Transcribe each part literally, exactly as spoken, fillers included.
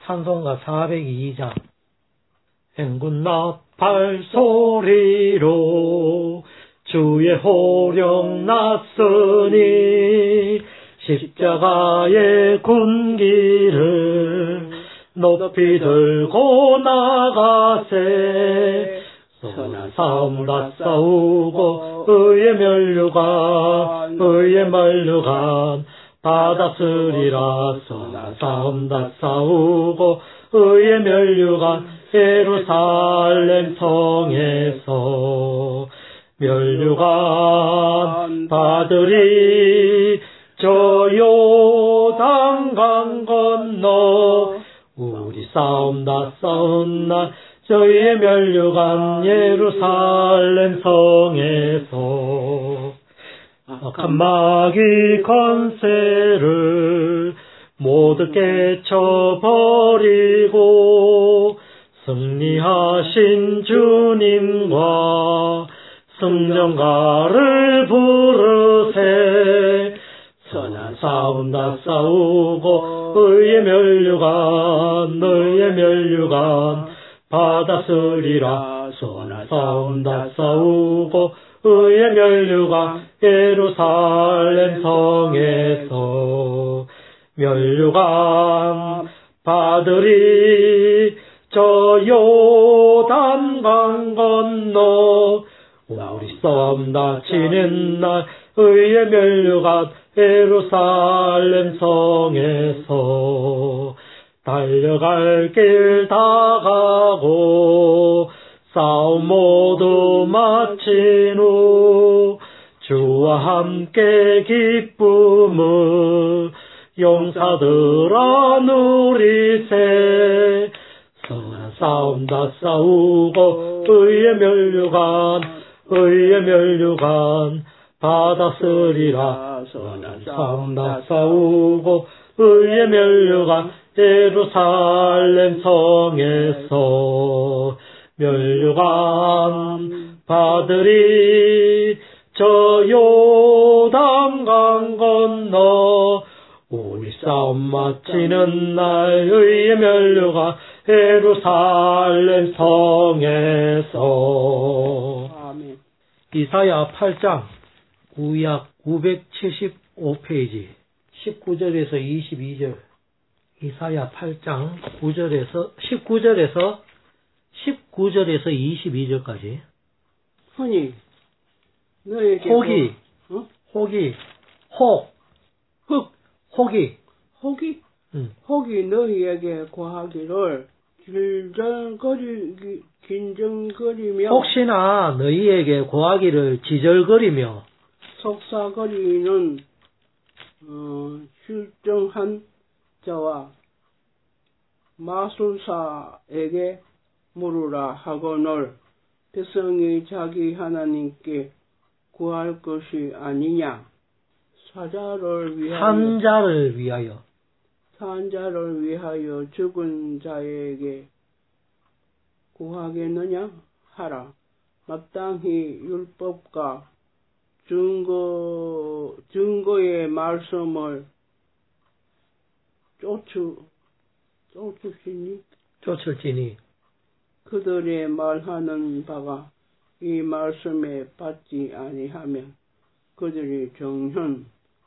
찬송가 사백이 장. 행군 나팔 소리로 주의 호령 났으니 십자가의 군기를 높이 들고 나가세. 선한 싸움 다 싸우고 의의 면류관 의의 면류관 받았으리라. 선한 싸움 다 싸우고 의의 면류관 예루살렘 성에서 면류관 받으리. 저 요단강 건너 우리 싸움 다 싸운 날 저희의 면류관 예루살렘 성에서 악한 마귀 권세를 모두 깨쳐버리고 승리하신 주님과 승전가를 부르세. 선한 싸움 다 싸우고 의의 면류관 의의 면류관 받았으리라. 선한 싸움 다 싸우고 의의 면류관 예루살렘 성에서 면류관 받으리. 저 요단강 건너 우리 싸움 다치는 날 의의 면류관 예루살렘 성에서 달려갈 길 다 가고 싸움 모두 마친 후 주와 함께 기쁨을 용사들아 누리세. 선한 싸움 다 싸우고 의의 면류관 의의 면류관 받았으리라. 선한 싸움 다 싸우고 의의 면류관 예루살렘 성에서 면류관 받으리. 저 요단강 건너 우리 싸움 마치는 날 의의 면류관 예루살렘 성에서. 아멘. 이사야 팔 장 구약 구백칠십오 페이지 십구 절에서 이십이 절. 이사야 팔 장 구 절에서 십구 절에서 십구 절에서 이십이 절까지. 흔히 너에게 혹이 뭐, 어? 혹이 혹 흑 혹이 혹이 음. 혹이 너희에게 고하기를 길절거리 긴정거리며 혹시나 너희에게 고하기를 지절거리며 속사거리는 어, 실정한 자와 마술사에게 물으라 하거늘 백성이 자기 하나님께 구할 것이 아니냐. 사자를 위하여 산자를 위하여 산자를 위하여 죽은 자에게 구하겠느냐 하라. 마땅히 율법과 증거 증거의 말씀을 쫓으 쫓으시니 쫓을지니 그들의 말하는 바가 이 말씀에 받지 아니하면 그들이 정녕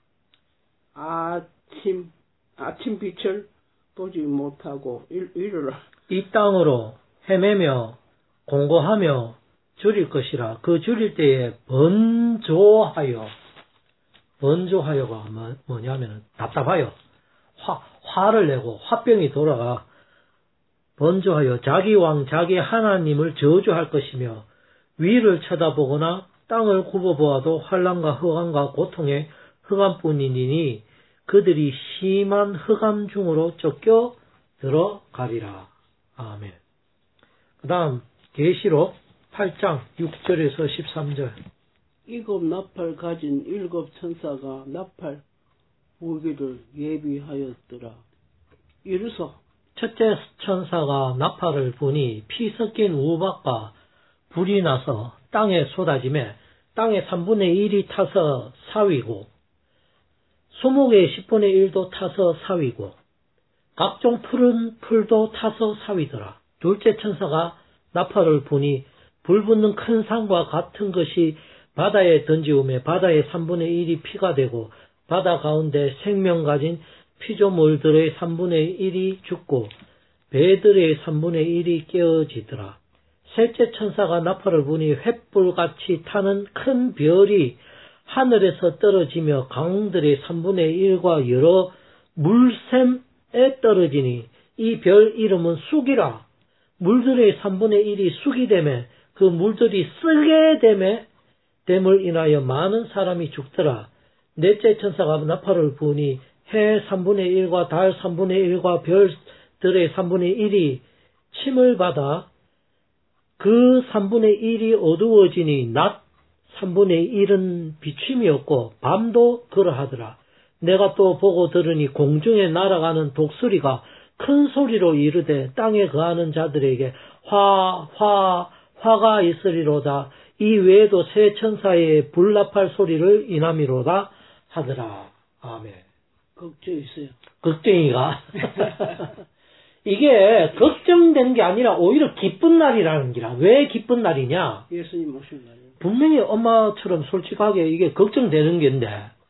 아침 아침 빛을 보지 못하고 이르라. 이 땅으로 헤매며 공고하며 줄일 것이라. 그 줄일 때에 번조하여 번조하여가 뭐, 뭐냐면은 답답하여 화, 화를 내고 화병이 돌아가 번조하여 자기 왕 자기 하나님을 저주할 것이며 위를 쳐다보거나 땅을 굽어보아도 환난과 흑암과 고통의 흑암뿐이니 그들이 심한 흑암 중으로 쫓겨 들어가리라. 아멘. 그 다음 계시록 팔 장 육 절에서 십삼 절. 일곱 나팔 가진 일곱 천사가 나팔 무기를 예비하였더라. 이르소 첫째 천사가 나팔을 부니 피 섞인 우박과 불이 나서 땅에 쏟아지매 땅의 삼분의 일이 타서 사위고 수목의 십분의 일도 타서 사위고 각종 푸른 풀도 타서 사위더라. 둘째 천사가 나팔을 부니 불붙는 큰 산과 같은 것이 바다에 던지우매 바다의 삼분의 일이 피가 되고 바다 가운데 생명 가진 피조물들의 삼분의 일이 죽고 배들의 삼분의 일이 깨어지더라. 셋째 천사가 나팔을 부니 횃불같이 타는 큰 별이 하늘에서 떨어지며 강들의 삼분의 일과 여러 물샘에 떨어지니 이 별 이름은 쑥이라. 물들의 삼분의 일이 쑥이 되매 그 물들이 쓰게 되매 됨을 인하여 많은 사람이 죽더라. 넷째 천사가 나팔을 부니 해 삼분의 일과 달 삼분의 일과 별들의 삼분의 일이 침을 받아 그 삼분의 일이 어두워지니 낮 삼분의 일은 비침이 없고 밤도 그러하더라. 내가 또 보고 들으니 공중에 날아가는 독수리가 큰 소리로 이르되 땅에 거하는 자들에게 화, 화, 화가 있으리로다. 이 외에도 세 천사의 불나팔 소리를 인함이로다 하더라. 아멘. 걱정 있어요. 걱정이가. 이게 걱정된 게 아니라 오히려 기쁜 날이라는 기라. 왜 기쁜 날이냐? 예수님 오신 날이요. 분명히 엄마처럼 솔직하게 이게 걱정되는 건데,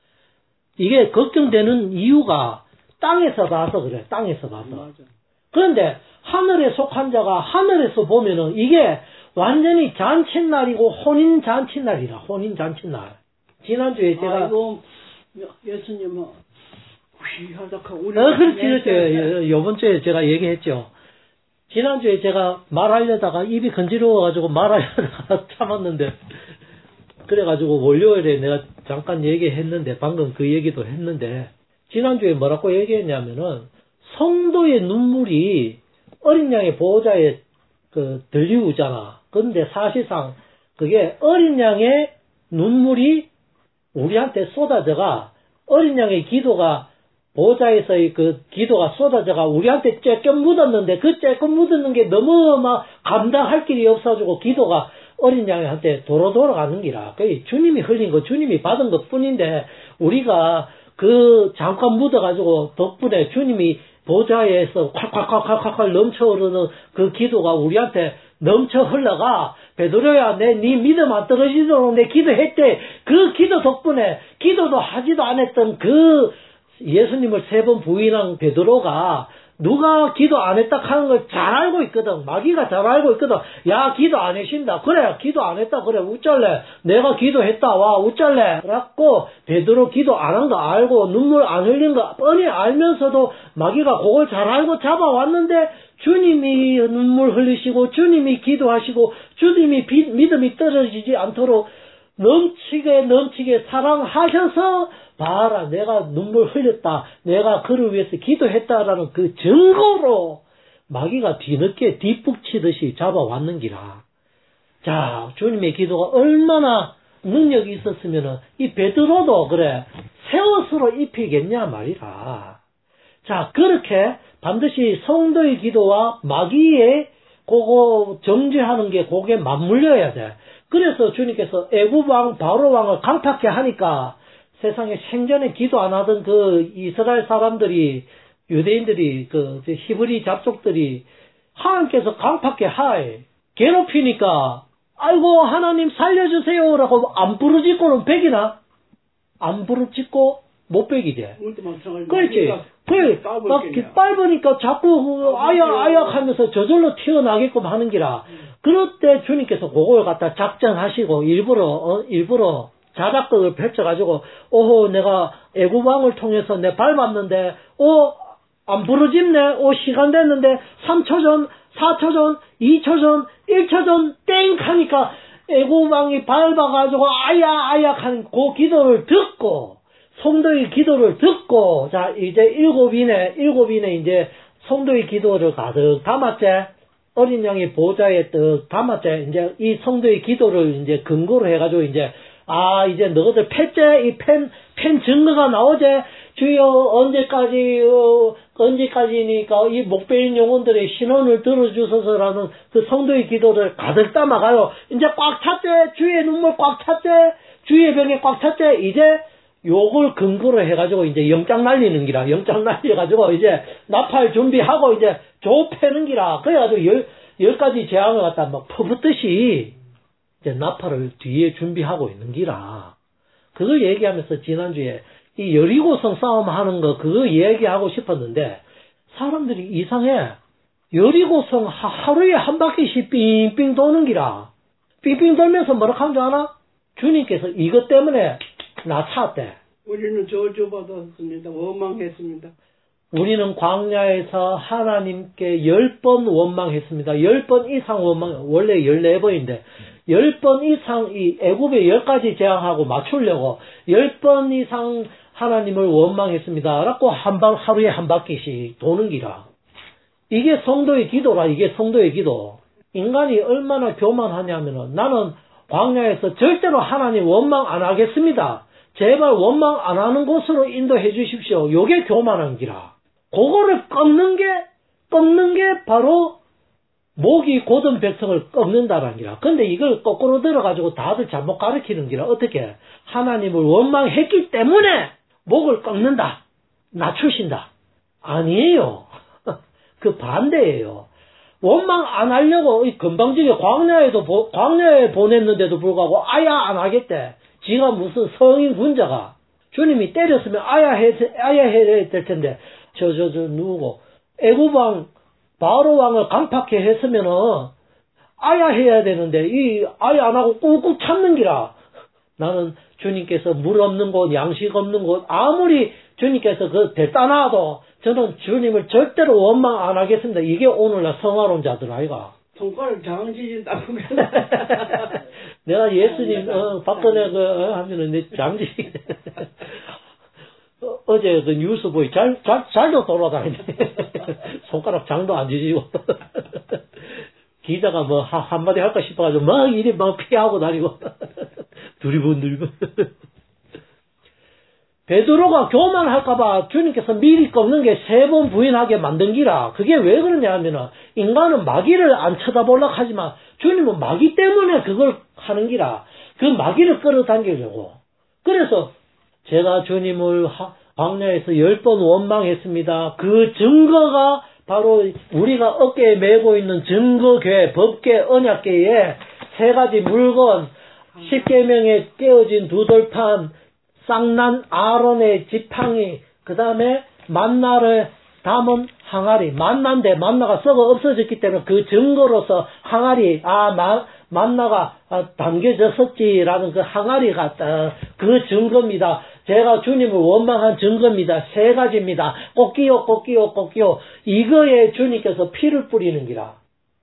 이게 걱정되는 이유가 땅에서 봐서 그래. 땅에서 봐서. 맞아. 그런데 하늘에 속한 자가 하늘에서 보면은 이게 완전히 잔칫날이고 혼인 잔칫날이라. 혼인 잔칫날. 지난주에 제가 아이고, 예수님은 귀하다고 우리. 어, 그렇지, 그렇지. 요번 주에 제가 얘기했죠. 지난주에 제가 말하려다가 입이 건지러워가지고 말하려다가 참았는데, 그래가지고 월요일에 내가 잠깐 얘기했는데, 방금 그 얘기도 했는데, 지난주에 뭐라고 얘기했냐면은, 성도의 눈물이 어린 양의 보호자에 그 들리우잖아. 근데 사실상 그게 어린 양의 눈물이 우리한테 쏟아져가, 어린 양의 기도가 보호자에서의 그 기도가 쏟아져가 우리한테 쬐끔 묻었는데 그 쬐끔 묻었는 게 너무 막 감당할 길이 없어가지고 기도가 어린 양한테 도로 돌아가는 기라. 그 주님이 흘린 거 주님이 받은 것 뿐인데 우리가 그 잠깐 묻어가지고 덕분에 주님이 보좌에서 콸콸콸콸콸 넘쳐 흐르는 그 기도가 우리한테 넘쳐 흘러가. 베드로야, 내 네 믿음 안 떨어지도록 내 기도했대. 그 기도 덕분에 기도도 하지도 않았던 그 예수님을 세 번 부인한 베드로가 누가 기도 안 했다 하는 걸 잘 알고 있거든. 마귀가 잘 알고 있거든. 야, 기도 안 하신다. 그래, 기도 안 했다. 그래, 우쩔래. 내가 기도했다. 와, 우쩔래. 그래갖고 베드로 기도 안 한 거 알고 눈물 안 흘린 거 뻔히 알면서도 마귀가 그걸 잘 알고 잡아왔는데 주님이 눈물 흘리시고 주님이 기도하시고 주님이 비, 믿음이 떨어지지 않도록 넘치게 넘치게 사랑하셔서 봐라, 내가 눈물 흘렸다, 내가 그를 위해서 기도했다라는 그 증거로 마귀가 뒤늦게 뒷북치듯이 잡아왔는기라. 자, 주님의 기도가 얼마나 능력이 있었으면은 이 베드로도 그래 새 옷으로 입히겠냐 말이라. 자, 그렇게 반드시 성도의 기도와 마귀의 그거 정죄하는 게 그게 맞물려야 돼. 그래서 주님께서 애굽왕 바로왕을 강팍해 하니까 세상에 생전에 기도 안 하던 그 이스라엘 사람들이, 유대인들이, 그 히브리 잡족들이 하나님께서 강팍해 하에 괴롭히니까 아이고 하나님 살려주세요라고 안 부르짖고는 백이나 안 부르짖고 못 백이 돼. 그렇지. 그래 막 밟으니까 자꾸 아약 아약 하면서 저절로 튀어나게끔 하는 기라. 그럴 때 주님께서 그걸 갖다 작전하시고 일부러 어, 일부러 자작극을 펼쳐가지고 오호 내가 애굽왕을 통해서 내 밟았는데 오 안 부러집네. 오 시간 됐는데 삼 초 전 사 초 전 이 초 전 일 초 전 땡 하니까 애굽왕이 밟아가지고 아야 아야 하는 그 기도를 듣고 성도의 기도를 듣고 자 이제 일곱인의 일곱인의 이제 성도의 기도를 가득 담았지. 어린 양의 보좌에 떡 담았지. 이제 이 성도의 기도를 이제 근거로 해가지고 이제 아, 이제 너희들 패째, 이 팬, 팬 증거가 나오제? 주여, 언제까지, 어, 언제까지니까 이 목베인 영혼들의 신원을 들어주소서라는 그 성도의 기도를 가득 담아가요. 이제 꽉 찼제? 주의 눈물 꽉 찼제? 주의 병에 꽉 찼제? 이제 요걸 근거로 해가지고 이제 영장 날리는 기라. 영장 날려가지고 이제 나팔 준비하고 이제 조 패는 기라. 그래가지고 열, 열 가지 재앙을 갖다 막 퍼붓듯이 이제 나팔을 뒤에 준비하고 있는 기라. 그걸 얘기하면서 지난주에 이 여리고성 싸움 하는 거 그거 얘기하고 싶었는데 사람들이 이상해. 여리고성 하루에 한 바퀴씩 삥삥 도는 기라. 삥삥 돌면서 뭐라 하는 줄 아나? 주님께서 이것 때문에 나 찾대. 우리는 저주받았습니다. 원망했습니다. 우리는 광야에서 하나님께 열 번 원망했습니다. 열 번 이상 원망, 원래 열네 번인데, 열 번 이상 이 애굽의 열 가지 재앙하고 맞추려고 열 번 이상 하나님을 원망했습니다. 라고 한 방, 하루에 한 바퀴씩 도는 기라. 이게 성도의 기도라, 이게 성도의 기도. 인간이 얼마나 교만하냐면은 나는 광야에서 절대로 하나님 원망 안 하겠습니다. 제발 원망 안 하는 곳으로 인도해 주십시오. 요게 교만한 기라. 그거를 꺾는 게, 꺾는 게 바로 목이 곧은 백성을 꺾는다는 기라. 근데 이걸 거꾸로 들어가지고 다들 잘못 가르치는 기라. 어떻게? 하나님을 원망했기 때문에 목을 꺾는다. 낮추신다. 아니에요. 그 반대예요. 원망 안 하려고 금방지게 광야에도 광야에 보냈는데도 불구하고 아야 안 하겠대. 지가 무슨 성인 군자가 주님이 때렸으면 아야 해 아야 해야 될 텐데 저 저 저 누구고 애굽 왕 바로 왕을 강팍해 했으면은 아야 해야 되는데 이 아야 안 하고 꾹꾹 참는 기라. 나는 주님께서 물 없는 곳, 양식 없는 곳 아무리 주님께서 그 대단하도 저는 주님을 절대로 원망 안 하겠습니다. 이게 오늘날 성화론자들 아이가. 손가락 장지진다고. 내가 예수님 어, 박근혜 그 어, 하면은 내 장지. 어, 어제 그 뉴스 보이 잘, 잘, 잘도 돌아다니네. 손가락 장도 안 지지고. 기자가 뭐 하, 한마디 할까 싶어가지고 막 이리 막 피하고 다니고. 두리번 두리번. 베드로가 교만할까봐 주님께서 미리 꺾는 게 세 번 부인하게 만든 기라. 그게 왜 그러냐 하면은 인간은 마귀를 안 쳐다보려고 하지만 주님은 마귀 때문에 그걸 하는 기라. 그 마귀를 끌어당기려고. 그래서 제가 주님을 광야에서 열 번 원망했습니다. 그 증거가 바로 우리가 어깨에 메고 있는 증거궤, 법궤, 언약궤에 세 가지 물건, 십계명에 깨어진 두 돌판, 쌍난 아론의 지팡이, 그 다음에 만나를 담은 항아리. 만나인데 만나가 썩어 없어졌기 때문에 그 증거로서 항아리, 아, 마, 만나가 담겨졌었지라는 그 항아리가 그 증거입니다. 제가 주님을 원망한 증거입니다. 세 가지입니다. 꼭기요, 꼭기요, 꼭기요. 이거에 주님께서 피를 뿌리는 기라.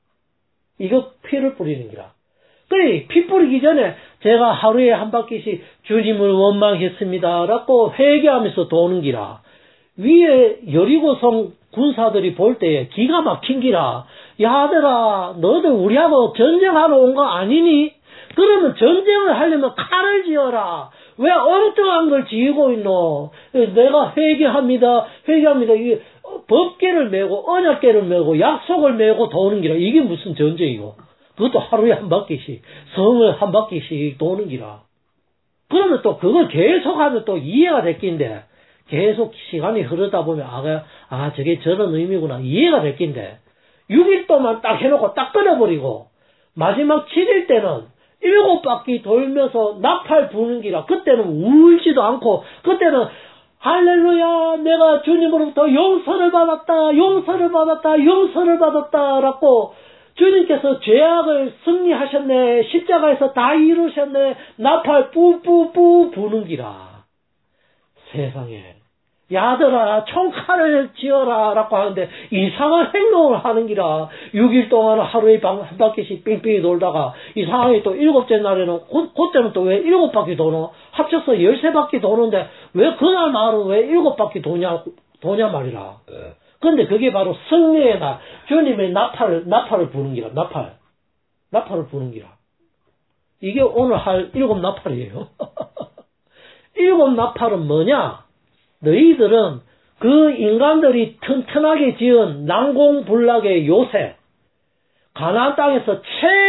이거 피를 뿌리는 기라. 그래, 피 뿌리기 전에 제가 하루에 한 바퀴씩 주님을 원망했습니다. 라고 회개하면서 도는 기라. 위에 여리고성 군사들이 볼 때에 기가 막힌 기라. 야들아, 너들 우리하고 전쟁하러 온 거 아니니? 그러면 전쟁을 하려면 칼을 지어라. 왜 엉뚱한 걸 지우고 있노? 내가 회개합니다. 회개합니다. 이게 법궤를 메고 언약궤를 메고 약속을 메고 도는 기라. 이게 무슨 전쟁이고? 그것도 하루에 한 바퀴씩, 성을 한 바퀴씩 도는 기라. 그러면 또 그걸 계속하면 또 이해가 될 낀데, 계속 시간이 흐르다 보면, 아, 아, 저게 저런 의미구나. 이해가 될 낀데, 육 일 동안 딱 해놓고 딱 끊어버리고, 마지막 칠 일 때는 일곱 바퀴 돌면서 나팔 부는 기라. 그때는 울지도 않고, 그때는 할렐루야, 내가 주님으로부터 용서를 받았다, 용서를 받았다, 용서를 받았다, 라고, 주님께서 죄악을 승리하셨네. 십자가에서 다 이루셨네. 나팔 뿌뿌뿌 부는 기라. 세상에. 야들아 총칼을 지어라 라고 하는데 이상한 행동을 하는 기라. 육 일 동안 하루에 한 바퀴씩 삥삥이 돌다가 이상하게 또 일곱째 날에는 그때는 또 왜 일곱 바퀴 도노? 합쳐서 열세 바퀴 도는데 왜 그날만은 왜 일곱 바퀴 도냐, 도냐 말이라. 근데 그게 바로 승리의 날, 주님의 나팔을, 나팔을 부는 기라, 나팔. 나팔을 부는 기라. 이게 오늘 할 일곱 나팔이에요. 일곱 나팔은 뭐냐? 너희들은 그 인간들이 튼튼하게 지은 난공불락의 요새, 가나안 땅에서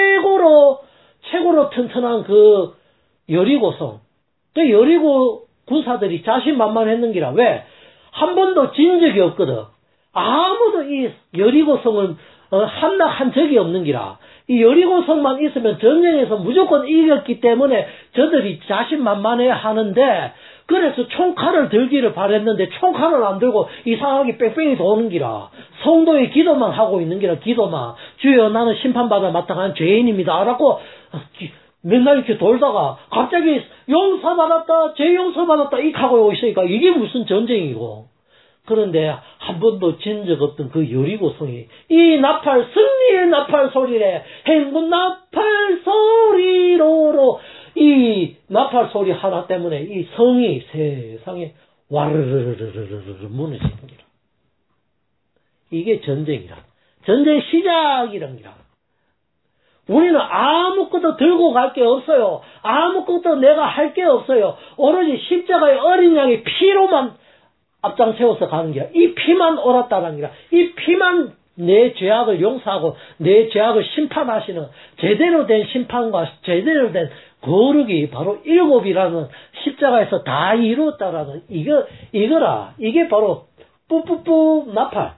최고로, 최고로 튼튼한 그 여리고성, 그 여리고 군사들이 자신만만했는기라. 왜? 한 번도 진 적이 없거든. 아무도 이 여리고성을 어, 함락한 적이 없는기라. 이 여리고성만 있으면 전쟁에서 무조건 이겼기 때문에 저들이 자신만만해 하는데, 그래서 총칼을 들기를 바랬는데 총칼을 안 들고 이상하게 뺑뺑이 도는기라. 성도의 기도만 하고 있는기라. 기도만. 주여 나는 심판받아 마땅한 죄인입니다 라고 맨날 이렇게 돌다가 갑자기 용서받았다, 죄 용서받았다 이 하고 있으니까 이게 무슨 전쟁이고. 그런데 한 번도 진 적 없던 그 여리고성이 이 나팔, 승리의 나팔 소리래, 행군 나팔 소리로로 이 나팔 소리 하나 때문에 이 성이 세상에 와르르르르르르 무너지는 기라. 이게 전쟁이라. 전쟁 시작이란 기라. 우리는 아무것도 들고 갈 게 없어요. 아무것도 내가 할 게 없어요. 오로지 십자가의 어린 양의 피로만 앞장 세워서 가는 기라. 이 피만 옳았다는 기라. 이 피만 내 죄악을 용서하고 내 죄악을 심판하시는 제대로 된 심판과 제대로 된 거룩이 바로 일곱이라는 십자가에서 다 이루었다라는 이거 이거라. 이게 바로 뿌뿌뿌 나팔.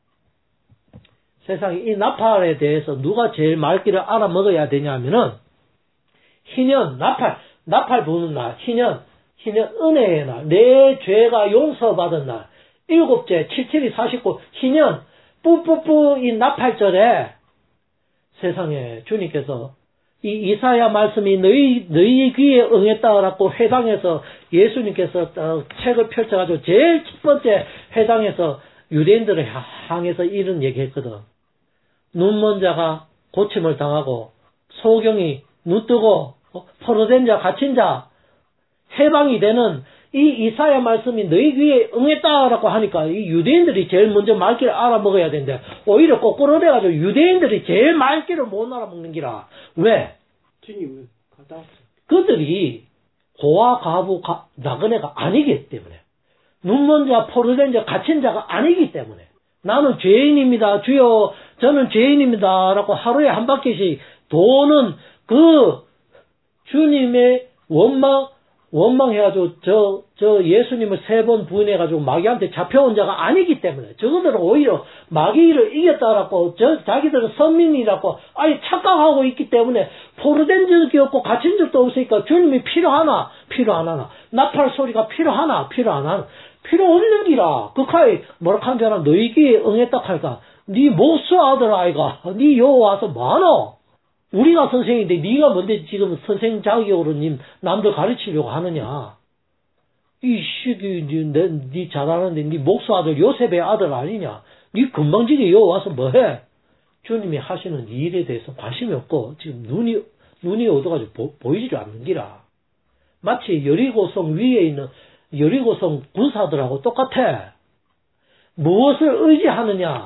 세상에 이 나팔에 대해서 누가 제일 맑기를 알아먹어야 되냐면은 희년 나팔 나팔 부는 날 희년 희년 은혜의 날, 내 죄가 용서받은 날, 일곱째, 칠칠이 사십구, 희년, 뿌뿌뿌 이 나팔절에 세상에 주님께서 이 이사야 말씀이 너희, 너희 귀에 응했다라고 회당에서 예수님께서 책을 펼쳐가지고 제일 첫 번째 회당에서 유대인들을 향해서 이런 얘기 했거든. 눈먼 자가 고침을 당하고, 소경이 눈 뜨고, 포로된 자, 갇힌 자, 해방이 되는 이 이사야 말씀이 너희 귀에 응했다라고 하니까 이 유대인들이 제일 먼저 말귀를 알아먹어야 되는데 오히려 거꾸로 돼가지고 유대인들이 제일 말귀를 못 알아먹는 기라. 왜? 주님은 갔다 왔어. 그들이 고아 가부 가, 나그네가 아니기 때문에, 눈먼 자 포로된 자 갇힌 자가 아니기 때문에, 나는 죄인입니다 주여 저는 죄인입니다 라고 하루에 한 바퀴씩 도는 그 주님의 원망 원망해가지고, 저, 저 예수님을 세 번 부인해가지고 마귀한테 잡혀온 자가 아니기 때문에, 저거들은 오히려 마귀를 이겼다라고, 저, 자기들은 선민이라고, 아예 착각하고 있기 때문에, 포로된 적이 없고, 갇힌 적도 없으니까, 주님이 필요하나? 필요 안 하나? 나팔 소리가 필요하나? 필요 안 하나? 필요 없는 기라. 그카이, 뭐라 한 줄 알아? 너희 귀에 응했다 할까? 니 목수 아들 아이가, 니 요 와서 뭐하노? 우리가 선생인데 네가 뭔데 지금 선생 자격으로 님 남들 가르치려고 하느냐? 이 시기 네, 네 잘하는데 네 목수 아들 요셉의 아들 아니냐? 네 금방지게 요 와서 뭐해? 주님이 하시는 일에 대해서 관심이 없고 지금 눈이 눈이 어두가지고 보이지 않는 기라. 마치 여리고성 위에 있는 여리고성 군사들하고 똑같아. 무엇을 의지하느냐?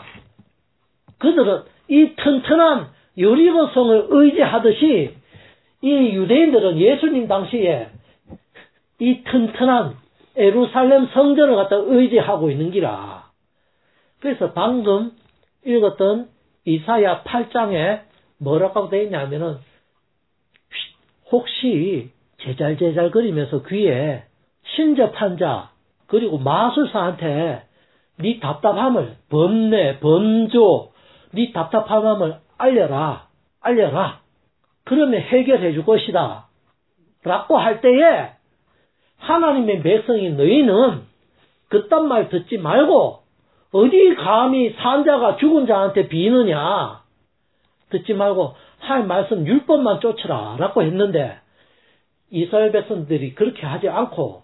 그들은 이 튼튼한 여리고성을 의지하듯이 이 유대인들은 예수님 당시에 이 튼튼한 예루살렘 성전을 갖다 의지하고 있는 기라. 그래서 방금 읽었던 이사야 팔 장에 뭐라고 되어 있냐면은 혹시 제잘제잘 거리면서 귀에 신접한 자 그리고 마술사한테 네 답답함을 번뇌 번조 네 답답함을 알려라, 알려라. 그러면 해결해 줄 것이다. 라고 할 때에 하나님의 백성인 너희는 그딴 말 듣지 말고 어디 감히 산 자가 죽은 자한테 비느냐. 듣지 말고 하나님 말씀 율법만 쫓으라. 라고 했는데 이스라엘 백성들이 그렇게 하지 않고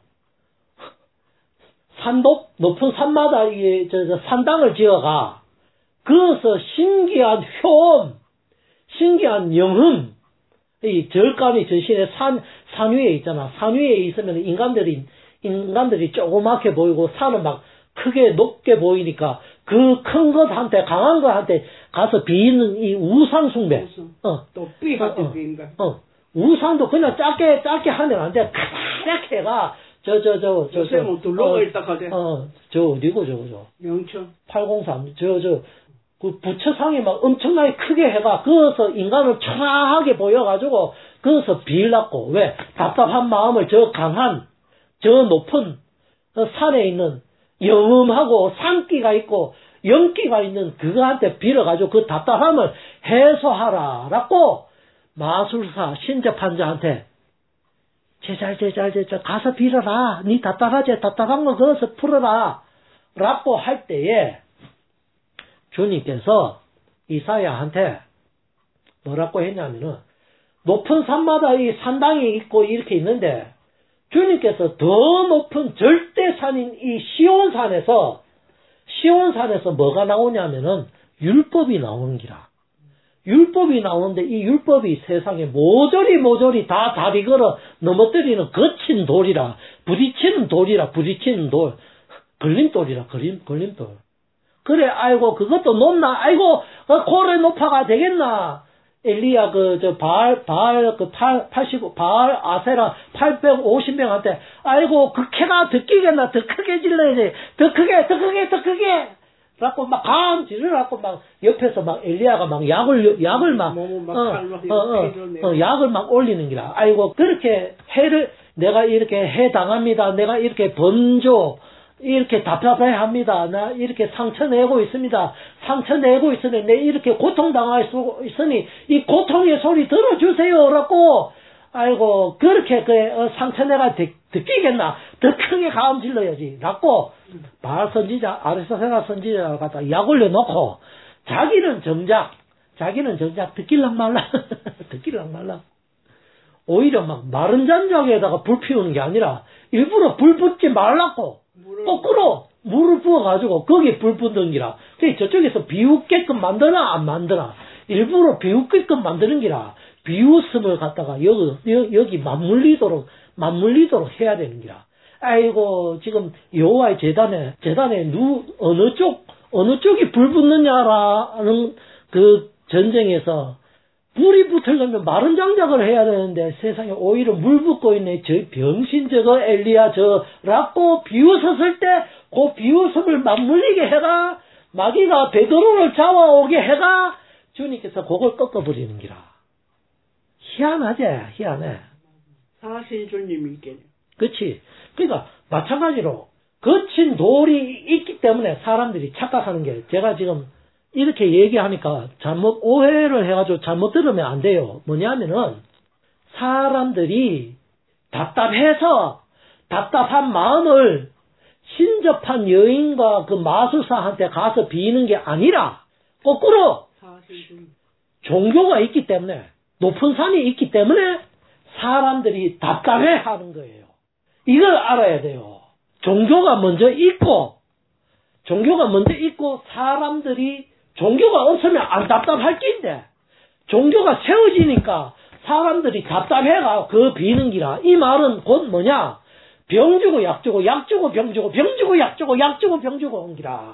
산독, 높은 산마다 이, 저, 저, 산당을 지어가 그래서 신기한 효험, 신기한 영흠, 이 절간이 전신에 산, 산 위에 있잖아. 산 위에 있으면 인간들이, 인간들이 조그맣게 보이고 산은 막 크게 높게 보이니까 그 큰 것한테, 강한 것한테 가서 비는 이 우상숭배. 우상. 어. 또 삐한테 어, 어. 비인가. 어. 우상도 그냥 작게, 작게 하면 안 돼. 크게 해가, 저, 저, 저, 저, 요새 뭐 둘러가 있다 가대. 어, 저, 어디고, 저거, 저. 명천. 팔공삼, 저, 저, 그 부처상이 막 엄청나게 크게 해가, 그어서 인간을 청아하게 보여가지고, 그어서 비일났고, 왜? 답답한 마음을 저 강한, 저 높은 산에 있는 영음하고 산기가 있고 영기가 있는 그거한테 빌어가지고 그 답답함을 해소하라라고 마술사 신접한 자한테 제잘 제잘 제잘 가서 빌어라. 네 답답하지? 답답한 거 거기서 풀어라. 라고 할 때에 주님께서 이사야한테 뭐라고 했냐면은 높은 산마다 이 산당이 있고 이렇게 있는데 주님께서 더 높은 절대산인 이 시온산에서 시온산에서 뭐가 나오냐면은 율법이 나오는 기라. 율법이 나오는데 이 율법이 세상에 모조리 모조리 다 다리 걸어 넘어뜨리는 거친 돌이라. 부딪히는 돌이라. 부딪히는 돌. 걸림돌이라. 걸림, 걸림돌. 그래, 아이고, 그것도 높나? 아이고, 고래 높아가 되겠나? 엘리야, 그, 저, 바알, 바알, 그, 팔, 팔십오, 바알, 아세라, 팔백오십 명한테, 아이고, 그 캐가 더 끼겠나? 더 크게 질러야지. 더 크게, 더 크게, 더 크게! 라고 막, 강 지르라고 막, 옆에서 막, 엘리야가 막, 약을, 약을 막, 어, 어, 어, 어, 약을 막 올리는 기라. 아이고, 그렇게 해를, 내가 이렇게 해 당합니다. 내가 이렇게 번조, 이렇게 답답해 합니다. 나 이렇게 상처 내고 있습니다. 상처 내고 있으니 내 이렇게 고통당할 수 있으니 이 고통의 소리 들어주세요. 라고 아이고 그렇게 그 상처 내가 듣, 듣기겠나. 더 크게 가음 질러야지. 라고 바알 선지자 아르사세라 선지자를 갖다 약 올려놓고 자기는 정작 자기는 정작 듣길랑 말라 듣길랑 말라 오히려 막 마른 잔작에다가 불 피우는 게 아니라 일부러 불 붙지 말라고 거꾸로 물을 부어가지고 거기에 불 붙는 기라. 그래 저쪽에서 비웃게끔 만드나 안 만드나 일부러 비웃게끔 만드는 기라. 비웃음을 갖다가 여기 여기 맞물리도록 맞물리도록 해야 되는 기라. 아이고 지금 여호와의 제단에 제단에 누 어느 쪽 어느 쪽이 불 붙느냐라는 그 전쟁에서 불이 붙으려면 마른 장작을 해야 되는데 세상에 오히려 물 붓고 있네. 저 병신 저거 엘리야 저라고 비웃었을 때 그 비웃음을 맞물리게 해가 마귀가 베드로를 잡아오게 해가 주님께서 그걸 꺾어버리는 기라. 희한하지? 희한해. 사실 주님이 있겠네. 그렇지. 그러니까 마찬가지로 거친 돌이 있기 때문에 사람들이 착각하는 게 제가 지금 이렇게 얘기하니까 잘못 오해를 해가지고 잘못 들으면 안 돼요. 뭐냐면은 사람들이 답답해서 답답한 마음을 신접한 여인과 그 마술사한테 가서 비는 게 아니라 거꾸로 종교가 있기 때문에 높은 산이 있기 때문에 사람들이 답답해하는 거예요. 이걸 알아야 돼요. 종교가 먼저 있고 종교가 먼저 있고 사람들이 종교가 없으면 안 답답할 낀데 종교가 세워지니까 사람들이 답답해가 그 비는 기라. 이 말은 곧 뭐냐? 병 주고 약 주고 약 주고 병 주고 병 주고 약 주고 약 주고 병 주고 온 기라.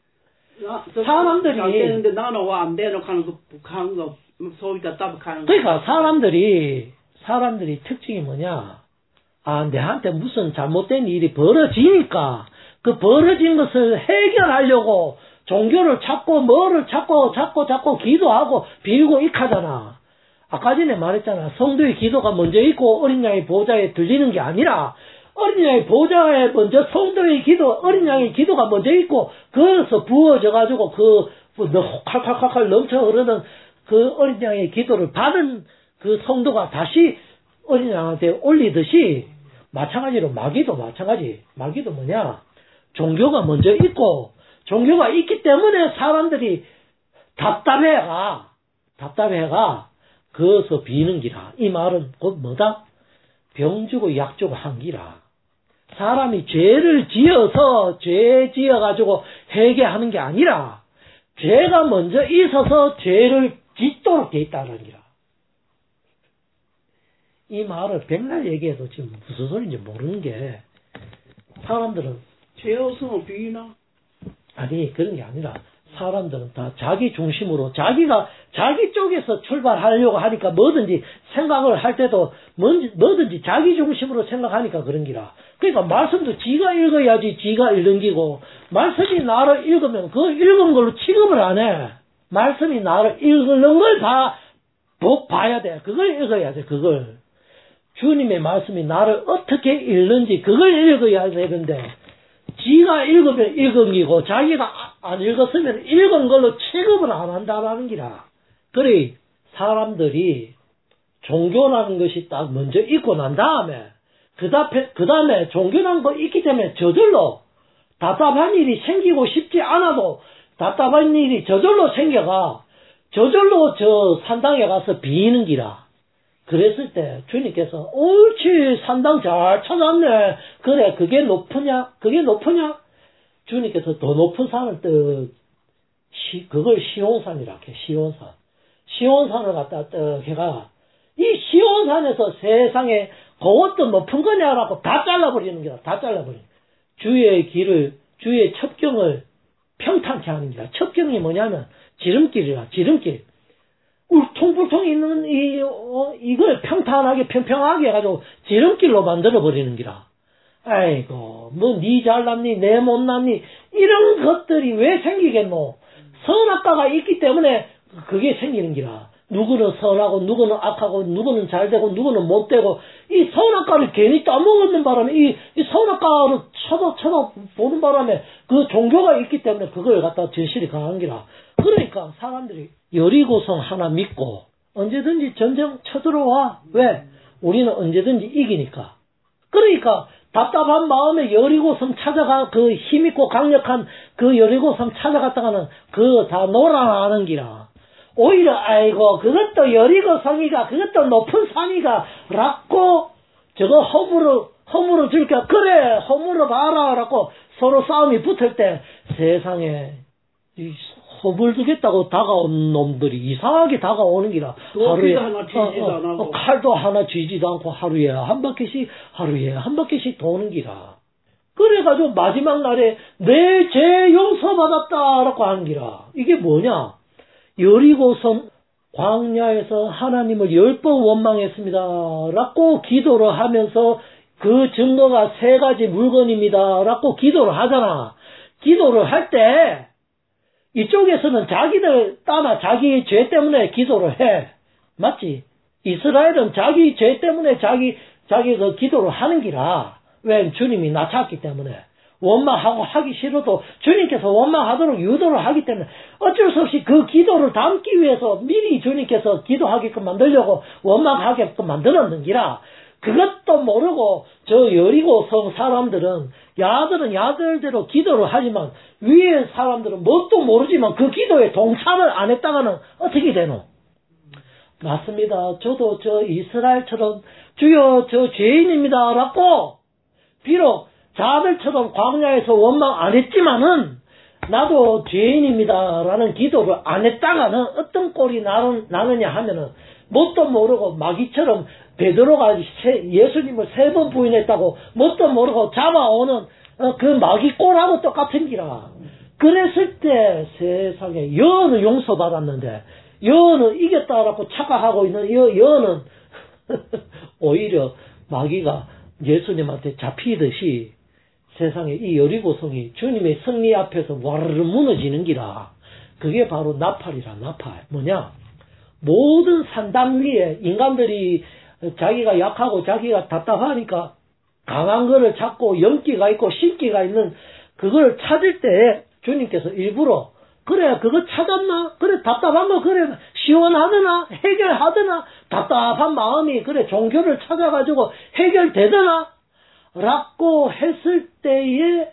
사람들이 안 되는데 나는 와 안 되는 하는 거 북한 거 소위 답답하는 거. 그러니까 사람들이 사람들이 특징이 뭐냐? 아 내한테 무슨 잘못된 일이 벌어지니까 그 벌어진 것을 해결하려고 종교를 찾고 뭐를 찾고 찾고 찾고 기도하고 비우고 익하잖아. 아까 전에 말했잖아. 성도의 기도가 먼저 있고 어린 양의 보좌에 들리는 게 아니라 어린 양의 보좌에 먼저 성도의 기도, 어린 양의 기도가 먼저 있고 그래서 부어져 가지고 그 칼칼칼칼 넘쳐 흐르는 그 어린 양의 기도를 받은 그 성도가 다시 어린 양한테 올리듯이 마찬가지로 마귀도 마찬가지. 마귀도 뭐냐? 종교가 먼저 있고 종교가 있기 때문에 사람들이 답답해가, 답답해가, 그어서 비는 기라. 이 말은 곧 뭐다? 병 주고 약 주고 한 기라. 사람이 죄를 지어서 죄 지어가지고 회개하는 게 아니라 죄가 먼저 있어서 죄를 짓도록 돼 있다는 기라. 이 말을 백날 얘기해도 지금 무슨 소리인지 모르는 게 사람들은 죄 없으면 비나? 아니 그런 게 아니라 사람들은 다 자기 중심으로 자기가 자기 쪽에서 출발하려고 하니까 뭐든지 생각을 할 때도 뭐든지 자기 중심으로 생각하니까 그런 기라. 그러니까 말씀도 지가 읽어야지 지가 읽는 기고 말씀이 나를 읽으면 그 읽은 걸로 취급을 안 해. 말씀이 나를 읽는 걸 봐, 복 봐야 돼. 그걸 읽어야 돼. 그걸. 주님의 말씀이 나를 어떻게 읽는지 그걸 읽어야 되는데 지가 읽으면 읽은 기고 자기가 안 읽었으면 읽은 걸로 취급을 안 한다라는 기라. 그래 사람들이 종교라는 것이 딱 먼저 있고 난 다음에 그 다음에 그 다음에 종교라는 거 있기 때문에 저절로 답답한 일이 생기고 싶지 않아도 답답한 일이 저절로 생겨가 저절로 저 산당에 가서 비는 기라. 그랬을 때 주님께서 옳지 산당 잘 찾았네. 그래 그게 높으냐? 그게 높으냐? 주님께서 더 높은 산을 떡 시, 그걸 시온산이라 해. 시온산. 시온산을 갖다 떡 해가 이 시온산에서 세상에 그 어떤 높은 거냐라고 다 잘라버리는 거야. 다 잘라버리는 거야. 주의 길을 주의 첩경을 평탄케 하는 거야. 첩경이 뭐냐면 지름길이라. 지름길. 울퉁불퉁 있는 이 어, 이걸 평탄하게 평평하게 해가지고 지름길로 만들어 버리는 기라. 아이고 뭐 니 잘났니 내 못났니 이런 것들이 왜 생기겠노? 선악과가 있기 때문에 그게 생기는 기라. 누구는 선하고 누구는 악하고 누구는 잘되고 누구는 못되고 이 선악과를 괜히 따먹는 바람에 이, 이 선악과를 쳐다 쳐다 보는 바람에 그 종교가 있기 때문에 그걸 갖다 진실이 강한 기라. 그러니까 사람들이 여리고성 하나 믿고 언제든지 전쟁 쳐들어와. 왜? 우리는 언제든지 이기니까. 그러니까 답답한 마음에 여리고성 찾아가 그 힘있고 강력한 그 여리고성 찾아갔다가는 그거 다 놀아나는 기라. 오히려 아이고 그것도 여리고성이가 그것도 높은 산이가 라고 저거 허물어 허물어 줄게. 그래 허물어 봐라 라고 서로 싸움이 붙을 때 세상에 이 허물두겠다고 다가온 놈들이 이상하게 다가오는 기라. 하루에 하나 쥐지도 어, 어, 안 하고 어, 칼도 하나 쥐지도 않고 하루에 한 바퀴씩 하루에 한 바퀴씩 도는 기라. 그래가지고 마지막 날에 내 죄 용서받았다라고 하는 기라. 이게 뭐냐? 여리고성 광야에서 하나님을 열 번 원망했습니다 라고 기도를 하면서 그 증거가 세 가지 물건입니다 라고 기도를 하잖아. 기도를 할 때 이쪽에서는 자기들 따나 자기 죄 때문에 기도를 해. 맞지? 이스라엘은 자기 죄 때문에 자기 자기 그 기도를 하는 기라. 왜? 주님이 나 찾기 때문에. 원망하고 하기 싫어도 주님께서 원망하도록 유도를 하기 때문에 어쩔 수 없이 그 기도를 담기 위해서 미리 주님께서 기도하게끔 만들려고 원망하게끔 만들었는 기라. 그것도 모르고 저 여리고성 사람들은 야들은 야들대로 기도를 하지만 위에 사람들은 뭣도 모르지만 그 기도에 동참을 안 했다가는 어떻게 되노? 맞습니다. 저도 저 이스라엘처럼 주여 저 죄인입니다 라고 비록 자들처럼 광야에서 원망 안 했지만은 나도 죄인입니다 라는 기도를 안 했다가는 어떤 꼴이 나는, 나느냐 하면은 뭣도 모르고 마귀처럼 베드로가 예수님을 세 번 부인했다고 뭣도 모르고 잡아오는 그 마귀 꼴하고 똑같은 기라. 그랬을 때 세상에 여는 용서받았는데 여는 이겼다라고 착각하고 있는 여, 여는 오히려 마귀가 예수님한테 잡히듯이 세상에 이 여리고성이 주님의 승리 앞에서 와르르 무너지는 기라. 그게 바로 나팔이라. 나팔 뭐냐? 모든 산당 위에 인간들이 자기가 약하고 자기가 답답하니까 강한 거를 찾고 연기가 있고 신기가 있는 그걸 찾을 때 주님께서 일부러 그래 그거 찾았나? 그래 답답한 거 그래 시원하더나? 해결하더나? 답답한 마음이 그래 종교를 찾아가지고 해결되더나? 라고 했을 때에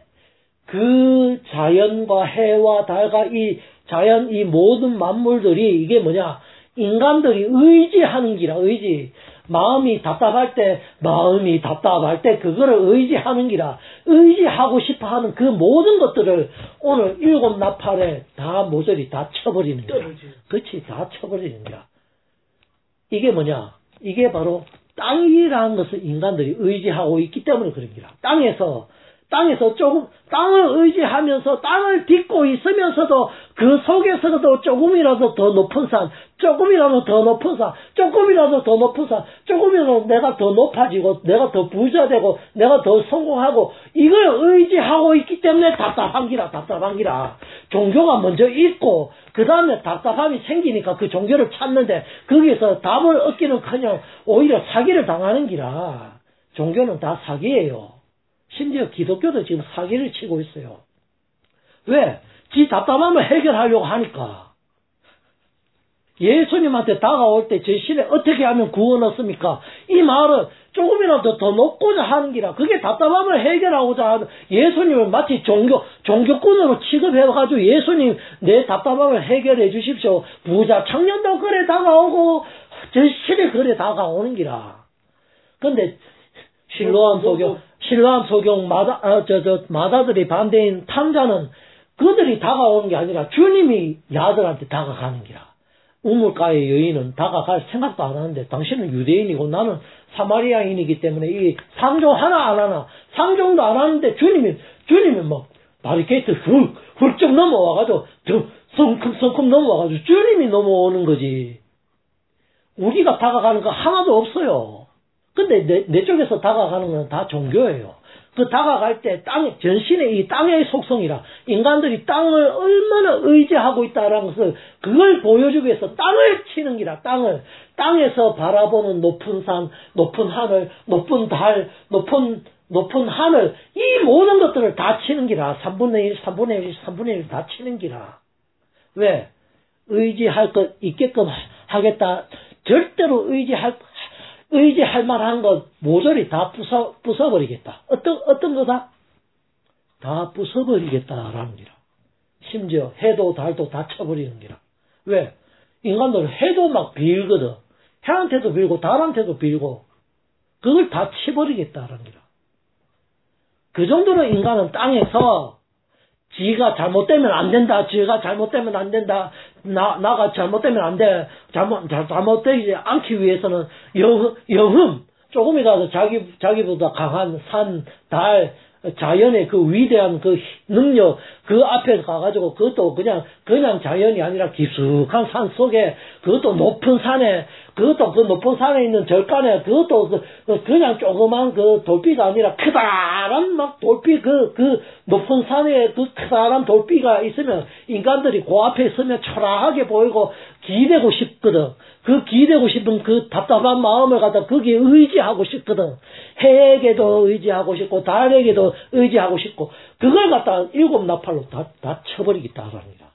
그 자연과 해와 달과 이 자연 이 모든 만물들이 이게 뭐냐? 인간들이 의지하는 기라. 의지. 마음이 답답할 때 마음이 답답할 때 그거를 의지하는 기라. 의지하고 싶어하는 그 모든 것들을 오늘 일곱 나팔에 다 모조리 다 쳐버리는 거야. 그렇지. 다 쳐버리는 거야. 이게 뭐냐? 이게 바로 땅이라는 것을 인간들이 의지하고 있기 때문에 그런 기라. 땅에서 땅에서 조금, 땅을 의지하면서 땅을 딛고 있으면서도 그 속에서도 조금이라도 더 높은 산, 조금이라도 더 높은 산, 조금이라도 더 높은 산, 조금이라도 내가 더 높아지고, 내가 더 부자되고, 내가 더 성공하고, 이걸 의지하고 있기 때문에 답답한 기라, 답답한 기라. 종교가 먼저 있고, 그 다음에 답답함이 생기니까 그 종교를 찾는데, 거기에서 답을 얻기는 커녕 오히려 사기를 당하는 기라. 종교는 다 사기예요. 심지어 기독교도 지금 사기를 치고 있어요. 왜? 지 답답함을 해결하려고 하니까. 예수님한테 다가올 때 제 신에 어떻게 하면 구원 얻습니까? 이 말은 조금이라도 더 높고자 하는 기라. 그게 답답함을 해결하고자 하는, 예수님을 마치 종교, 종교꾼으로 취급해가지고 예수님 내 답답함을 해결해 주십시오. 부자 청년도 그래 다가오고 제 신에 그래 다가오는 기라. 근데 실로암 소경, 실로암 소경 마다, 아, 저, 저, 마다들이 반대인 탕자는 그들이 다가오는 게 아니라 주님이 야들한테 다가가는 기라. 우물가의 여인은 다가갈 생각도 안 하는데 당신은 유대인이고 나는 사마리아인이기 때문에 이 상종 하나 안 하나, 상종도 안 하는데 주님이, 주님이 막 바리케이트 훌, 훌쩍 넘어와가지고, 성큼성큼 넘어와가지고 주님이 넘어오는 거지. 우리가 다가가는 거 하나도 없어요. 근데 내, 내 쪽에서 다가가는 건 다 종교예요. 그 다가갈 때 땅, 전신의 이 땅의 속성이라, 인간들이 땅을 얼마나 의지하고 있다라는 것을, 그걸 보여주기 위해서 땅을 치는 기라, 땅을. 땅에서 바라보는 높은 산, 높은 하늘, 높은 달, 높은, 높은 하늘, 이 모든 것들을 다 치는 기라. 삼분의 일, 삼분의 일, 삼분의 일 다 치는 기라. 왜? 의지할 것 있게끔 하겠다. 절대로 의지할, 의지할 만한 것 모조리 다 부숴, 부숴버리겠다. 어떤, 어떤 거다? 다 부숴버리겠다라는 기라. 심지어 해도 달도 다 쳐버리는 기라. 왜? 인간들은 해도 막 빌거든. 해한테도 빌고 달한테도 빌고 그걸 다 치버리겠다라는 기라. 그 정도로 인간은 땅에서 지가 잘못되면 안 된다. 지가 잘못되면 안 된다. 나, 나가 잘못되면 안 돼. 잘못, 잘못되지 않기 위해서는 영, 영흠, 조금이라도 자기, 자기보다 강한 산, 달, 자연의 그 위대한 그 능력, 그 앞에 가가지고 그것도 그냥, 그냥 자연이 아니라 깊숙한 산 속에, 그것도 높은 산에, 그것도 그 높은 산에 있는 절간에, 그것도 그, 그냥 조그만 그 돌비가 아니라 크다란 막 돌비, 그, 그 높은 산에 그 크다란 돌비가 있으면 인간들이 그 앞에 있으면 초라하게 보이고 기대고 싶거든. 그 기대고 싶은 그 답답한 마음을 갖다 거기에 의지하고 싶거든. 해에게도 의지하고 싶고 달에게도 의지하고 싶고 그걸 갖다 일곱 나팔로 다, 다 쳐버리겠다 합니다.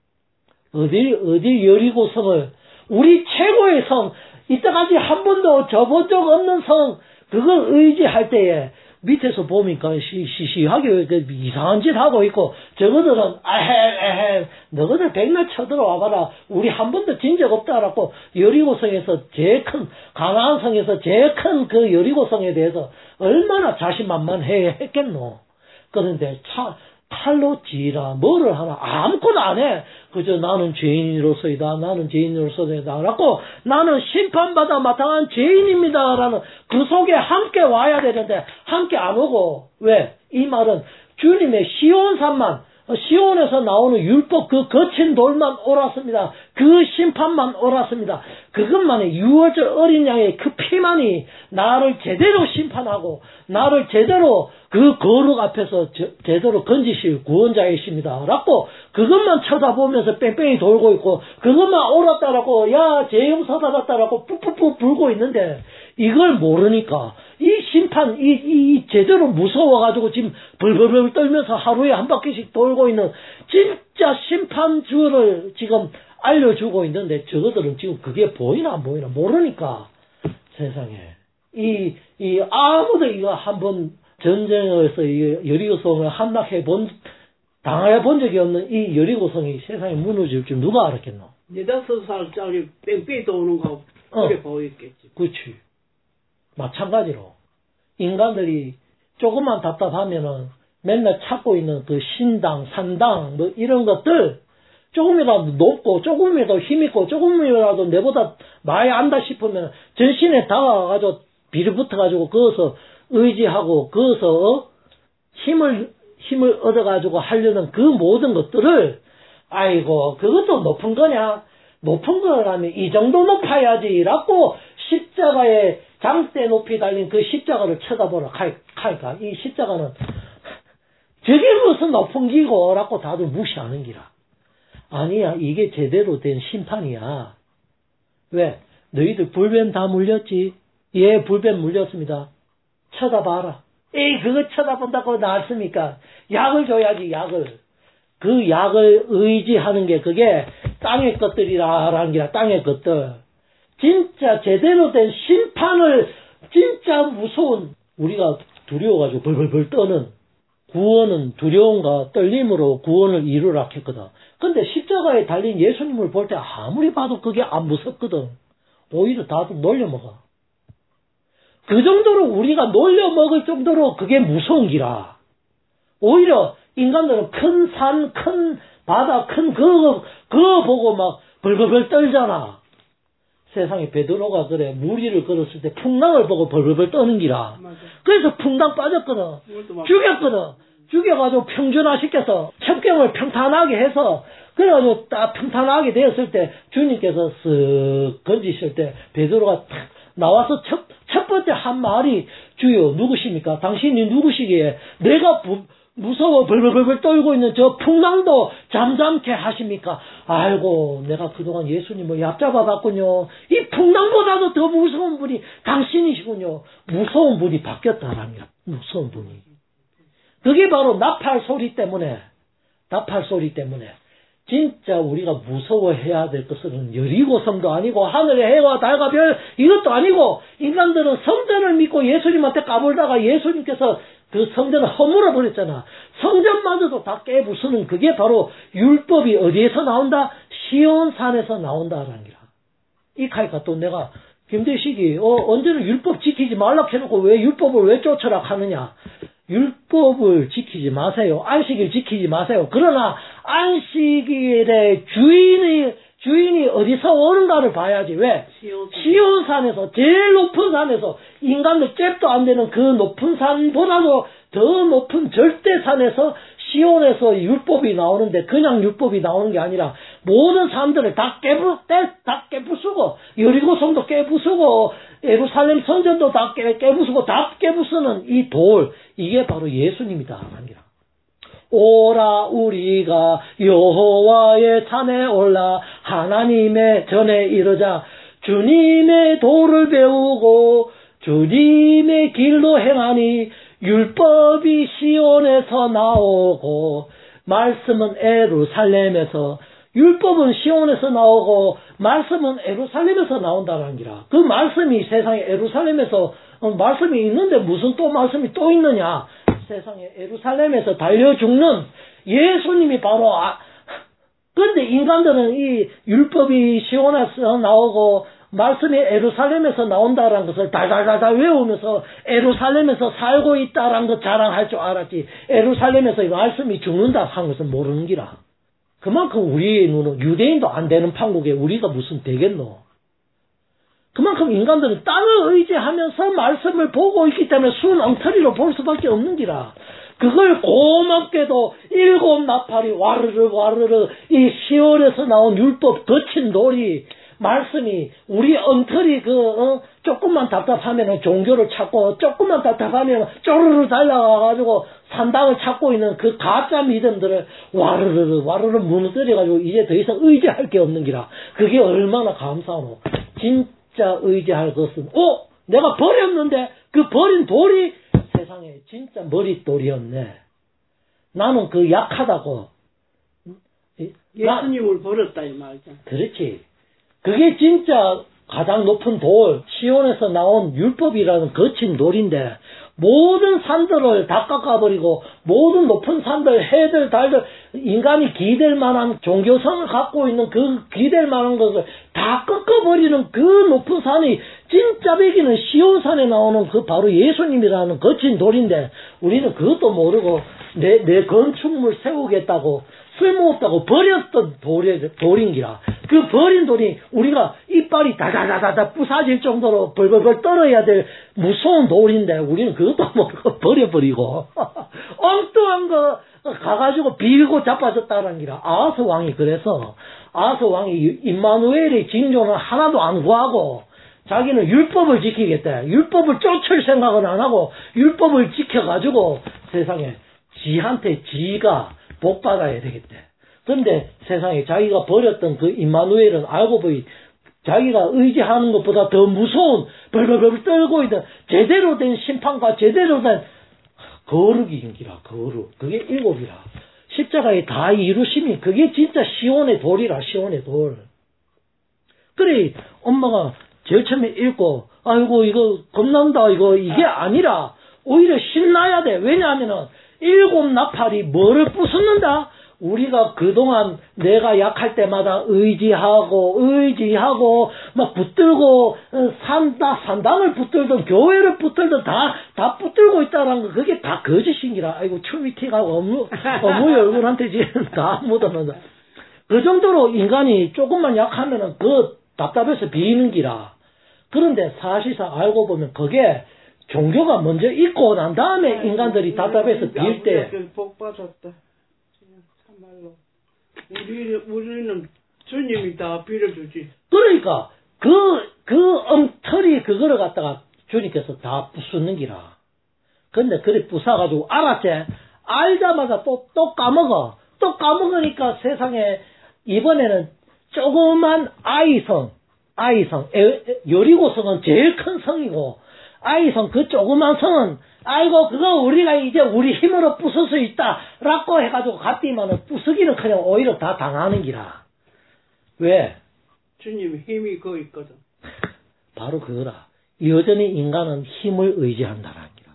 어디 어디 여리고성을 우리 최고의 성, 이때까지 한 번도 접은 적 없는 성, 그걸 의지할 때에 밑에서 보니까 시시하게 이상한 짓 하고 있고, 저거들은 아헤 에헤 너희들 백날 쳐들어와 봐라. 우리 한 번도 진 적 없다라고 여리고성에서 제일 큰, 가나안 성에서 제일 큰 그 여리고성에 대해서 얼마나 자신만만해 했겠노. 그런데 차, 칼로 지라 뭐를 하나 아무것도 안 해. 그저 나는 죄인으로서이다. 나는 죄인으로서이다. 라고 나는 심판받아 마땅한 죄인입니다. 라는 그 속에 함께 와야 되는데 함께 안 오고. 왜? 이 말은 주님의 시온산만, 시온에서 나오는 율법 그 거친 돌만 옳았습니다. 그 심판만 옳았습니다. 그것만이 유월절 어린 양의 그 피만이 나를 제대로 심판하고 나를 제대로 그 거룩 앞에서 저, 제대로 건지실 구원자이십니다. 라고 그것만 쳐다보면서 뺑뺑이 돌고 있고 그것만 옳았다라고 야 죄용서 받았다라고 푸푸푸 불고 있는데 이걸 모르니까 이 심판 이, 이, 이 제대로 무서워가지고 지금 벌벌벌 떨면서 하루에 한 바퀴씩 돌고 있는 진짜 심판주를 지금 알려주고 있는데 저것들은 지금 그게 보이나 안 보이나 모르니까 세상에 이, 이 아무도 이거 한번 전쟁에서 이 여리고성을 함락해 본 당해 본 적이 없는 이 여리고성이 세상에 무너질 줄 누가 알았겠노? 네다섯 살짜리 뺑뺑이 도는 거 그래 어. 보였겠지. 그렇지. 마찬가지로 인간들이 조금만 답답하면은 맨날 찾고 있는 그 신당, 산당 뭐 이런 것들 조금이라도 높고 조금이라도 힘있고 조금이라도 내보다 많이 안다 싶으면 전신에 다가가가지고 비를 붙어가지고 거기서 의지하고 거기서 힘을 힘을 얻어가지고 하려는 그 모든 것들을 아이고 그것도 높은 거냐? 높은 거라면 이 정도 높아야지라고 십자가에 장대 높이 달린 그 십자가를 쳐다보라 칼까? 이 십자가는 저게 무슨 높은 기고라고 다들 무시하는 기라. 아니야, 이게 제대로 된 심판이야. 왜? 너희들 불뱀 다 물렸지? 예, 불뱀 물렸습니다. 쳐다봐라. 에이, 그거 쳐다본다고 나았습니까? 약을 줘야지, 약을. 그 약을 의지하는 게 그게 땅의 것들이라는 게 땅의 것들. 진짜 제대로 된 심판을 진짜 무서운 우리가 두려워가지고 벌벌벌 떠는 구원은 두려움과 떨림으로 구원을 이루라 했거든. 근데 십자가에 달린 예수님을 볼 때 아무리 봐도 그게 안 무섭거든. 오히려 다들 놀려먹어. 그 정도로 우리가 놀려먹을 정도로 그게 무서운 기라. 오히려 인간들은 큰 산, 큰 바다, 큰 그거, 그거 보고 막 벌벌벌 떨잖아. 세상에 베드로가 그래 무리를 걸었을 때 풍랑을 보고 벌벌벌 떠는 기라. 맞아. 그래서 풍랑 빠졌거든. 죽였거든. 죽여가지고 평준화시켜서 첩경을 평탄하게 해서 그래가지고 딱 평탄하게 되었을 때 주님께서 쓱 건지실 때 베드로가 탁 나와서 첫, 첫 번째 한 말이 주여 누구십니까? 당신이 누구시기에 내가 부, 무서워 벌벌벌 떨고 있는 저 풍랑도 잠잠케 하십니까? 아이고 내가 그동안 예수님을 얕잡아봤군요. 이 풍랑보다도 더 무서운 분이 당신이시군요. 무서운 분이 바뀌었다랍니다. 무서운 분이. 그게 바로 나팔 소리 때문에 나팔 소리 때문에 진짜 우리가 무서워해야 될 것은 여리고 성도 아니고 하늘의 해와 달과 별 이것도 아니고 인간들은 성전을 믿고 예수님한테 까불다가 예수님께서 그 성전을 허물어 버렸잖아. 성전마저도 다 깨부수는 그게 바로 율법이 어디에서 나온다? 시온산에서 나온다라는 기라. 이 카이가 또 내가 김대식이 어, 언제는 율법 지키지 말라 해놓고 왜 율법을 왜 쫓으라 하느냐. 율법을 지키지 마세요. 안식일 지키지 마세요. 그러나 안식일의 주인이 주인이 어디서 오는가를 봐야지. 왜? 시온산. 시온산에서 제일 높은 산에서 인간들 잽도 안 되는 그 높은 산보다도 더 높은 절대산에서 시온에서 율법이 나오는데 그냥 율법이 나오는 게 아니라 모든 산들을 다 깨부 다 깨부수고 여리고성도 깨부수고 예루살렘 성전도 다 깨, 깨부수고 다 깨부수는 이 돌 이게 바로 예수님이다. 오라 우리가 여호와의 산에 올라 하나님의 전에 이르자 주님의 도를 배우고 주님의 길로 행하니 율법이 시온에서 나오고 말씀은 예루살렘에서 율법은 시온에서 나오고 말씀은 예루살렘에서 나온다는 기라. 그 말씀이 세상에 예루살렘에서 어, 말씀이 있는데 무슨 또 말씀이 또 있느냐. 세상에 예루살렘에서 달려 죽는 예수님이 바로 아, 근데 인간들은 이 율법이 시온에서 나오고 말씀이 예루살렘에서 나온다라는 것을 달달달달 외우면서 예루살렘에서 살고 있다라는 것 자랑할 줄 알았지. 예루살렘에서 이 말씀이 죽는다 하는 것은 모르는 기라. 그만큼 우리의 눈은 유대인도 안 되는 판국에 우리가 무슨 되겠노. 그만큼 인간들은 땅을 의지하면서 말씀을 보고 있기 때문에 순 엉터리로 볼 수밖에 없는 기라. 그걸 고맙게도 일곱 나팔이 와르르 와르르 이 시월에서 나온 율법 거친 돌이 말씀이 우리 엉터리 그 어, 조금만 답답하면 종교를 찾고 조금만 답답하면 쪼르르 달려가가지고 산당을 찾고 있는 그 가짜 믿음들을 와르르 와르르 무너뜨려가지고 이제 더 이상 의지할 게 없는 기라. 그게 얼마나 감사하노. 진짜 의지할 것은 오! 내가 버렸는데 그 버린 돌이 세상에 진짜 머릿돌이었네. 나는 그 약하다고. 예수님을 버렸다 이 말이죠. 그렇지. 그게 진짜 가장 높은 돌, 시온에서 나온 율법이라는 거친 돌인데 모든 산들을 다 깎아버리고 모든 높은 산들, 해들, 달들, 인간이 기댈 만한 종교성을 갖고 있는 그 기댈 만한 것을 다 꺾어버리는 그 높은 산이 진짜 배기는 시온산에 나오는 그 바로 예수님이라는 거친 돌인데 우리는 그것도 모르고 내, 내 건축물 세우겠다고 쓸모없다고 버렸던 돌이, 돌인기라. 그 버린 돌이 우리가 이빨이 다다다다다 부사질 정도로 벌벌벌 떨어야 될 무서운 돌인데 우리는 그것도 모르고 버려버리고 엉뚱한 거 가가지고 비비고 자빠졌다는 기라. 아하스 왕이 그래서 아하스 왕이 임마누엘의 징조는 하나도 안 구하고 자기는 율법을 지키겠다. 율법을 쫓을 생각은 안 하고 율법을 지켜가지고 세상에 지한테 지가 복 받아야 되겠대. 그런데 세상에 자기가 버렸던 그 임마누엘은 알고 보니 자기가 의지하는 것보다 더 무서운 벌벌벌 떨고 있는 제대로 된 심판과 제대로 된 거룩이인기라. 거룩. 그게 일곱이라. 십자가에 다 이루심이 그게 진짜 시온의 돌이라. 시온의 돌. 그래 엄마가 제일 처음에 읽고 아이고 이거 겁난다 이거 이게 아니라 오히려 신나야 돼. 왜냐하면은 일곱 나팔이 뭐를 부수는다? 우리가 그동안 내가 약할 때마다 의지하고 의지하고 막 붙들고 산다 산당을 붙들든 교회를 붙들든 다 다 붙들고 있다라는 거 그게 다 거짓인기라. 아이고 춤이 티가 어무 어머니 얼굴한테 지금 다 묻었는데 그 정도로 인간이 조금만 약하면은 그 답답해서 비는 기라. 그런데 사실상 알고 보면 그게 종교가 먼저 있고 난 다음에 인간들이 답답해서 빌 때 복 받았다. 참말로 우리 우리는 주님이 다 빌어주지. 그러니까 그 그 엉터리 그거를 갖다가 주님께서 다 부수는 기라. 근데 그래 부숴가지고 알았지. 알자마자 또 또 까먹어. 또 까먹으니까 세상에 이번에는 조그만 아이성 아이성 에, 여리고성은 제일 큰 성이고 아이성 그 조그만 성은 아이고 그거 우리가 이제 우리 힘으로 부술 수 있다라고 해가지고 갔더니만은 부수기는 그냥 오히려 다 당하는 기라. 왜? 주님 힘이 거 있거든. 바로 그거라. 여전히 인간은 힘을 의지한다라는 기라.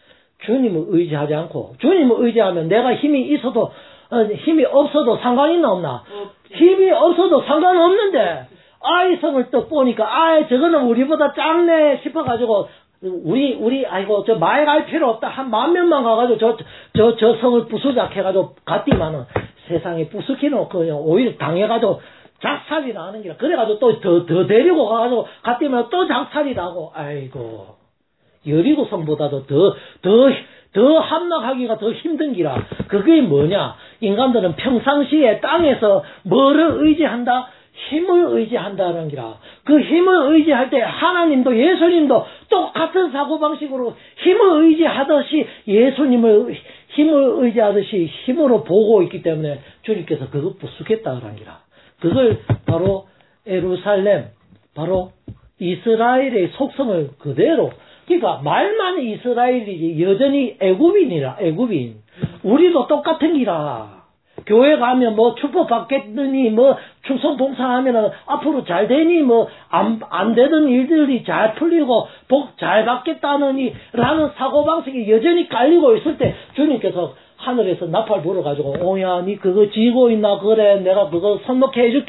주님을 의지하지 않고 주님을 의지하면 내가 힘이 있어도 어, 힘이 없어도 상관이 있나 없나? 없지. 힘이 없어도 상관없는데 아이성을 또 보니까 아 저거는 우리보다 작네 싶어가지고 우리 우리 아이고 저 마에 갈 필요 없다 한 만 명만 가가지고 저 저 저 성을 부수자 해가지고 갔디만은 세상에 부수기는 그냥 오히려 당해가지고 작살이 나는 기라. 그래가지고 또 더 더 데리고 가가지고 갔디만 또 작살이 나고 아이고 여리고 성보다도 더 더 더 함락하기가 더 힘든 기라. 그게 뭐냐? 인간들은 평상시에 땅에서 뭐를 의지한다? 힘을 의지한다는 기라. 그 힘을 의지할 때 하나님도 예수님도 똑같은 사고방식으로 힘을 의지하듯이 예수님을 힘을 의지하듯이 힘으로 보고 있기 때문에 주님께서 그거 부수겠다는 기라. 그걸 바로 예루살렘, 바로 이스라엘의 속성을 그대로 그러니까 말만 이스라엘이지 여전히 애굽인이라. 애굽인. 우리도 똑같은 기라. 교회 가면 뭐 축복 받겠더니 뭐 충성 봉사하면은 앞으로 잘 되니 뭐 안 안 되던 일들이 잘 풀리고 복 잘 받겠다느니 라는 사고방식이 여전히 깔리고 있을 때 주님께서 하늘에서 나팔 불어가지고 오야 니 그거 지고 있나 그래 내가 그거 선목해 해줄게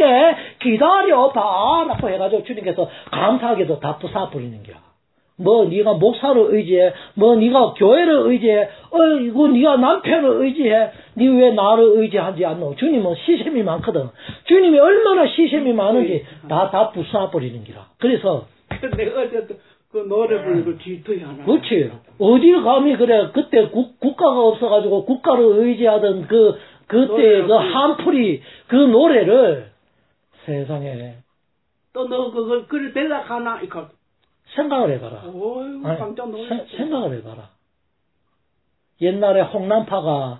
기다려 봐 라고 해가지고 주님께서 감사하게도 다 부숴버리는 거야. 뭐 네가 목사를 의지해, 뭐 네가 교회를 의지해, 어이구 네가 남편을 의지해, 네 왜 나를 의지하지 않노? 주님은 시샘이 많거든. 주님이 얼마나 시샘이 많은지 다 다 부숴버리는 기라. 그래서 내가 어제 그 노래 부르고 질투야 하나. 그렇지. 어디 감히 그래 그때 국, 국가가 없어가지고 국가를 의지하던 그 그때 그 한풀이 그 노래를 세상에 또 너 그걸 그래 대답하나 이거. 생각을 해봐라. 어휴, 깜짝 놀랐어. 생각을 해봐라. 옛날에 홍남파가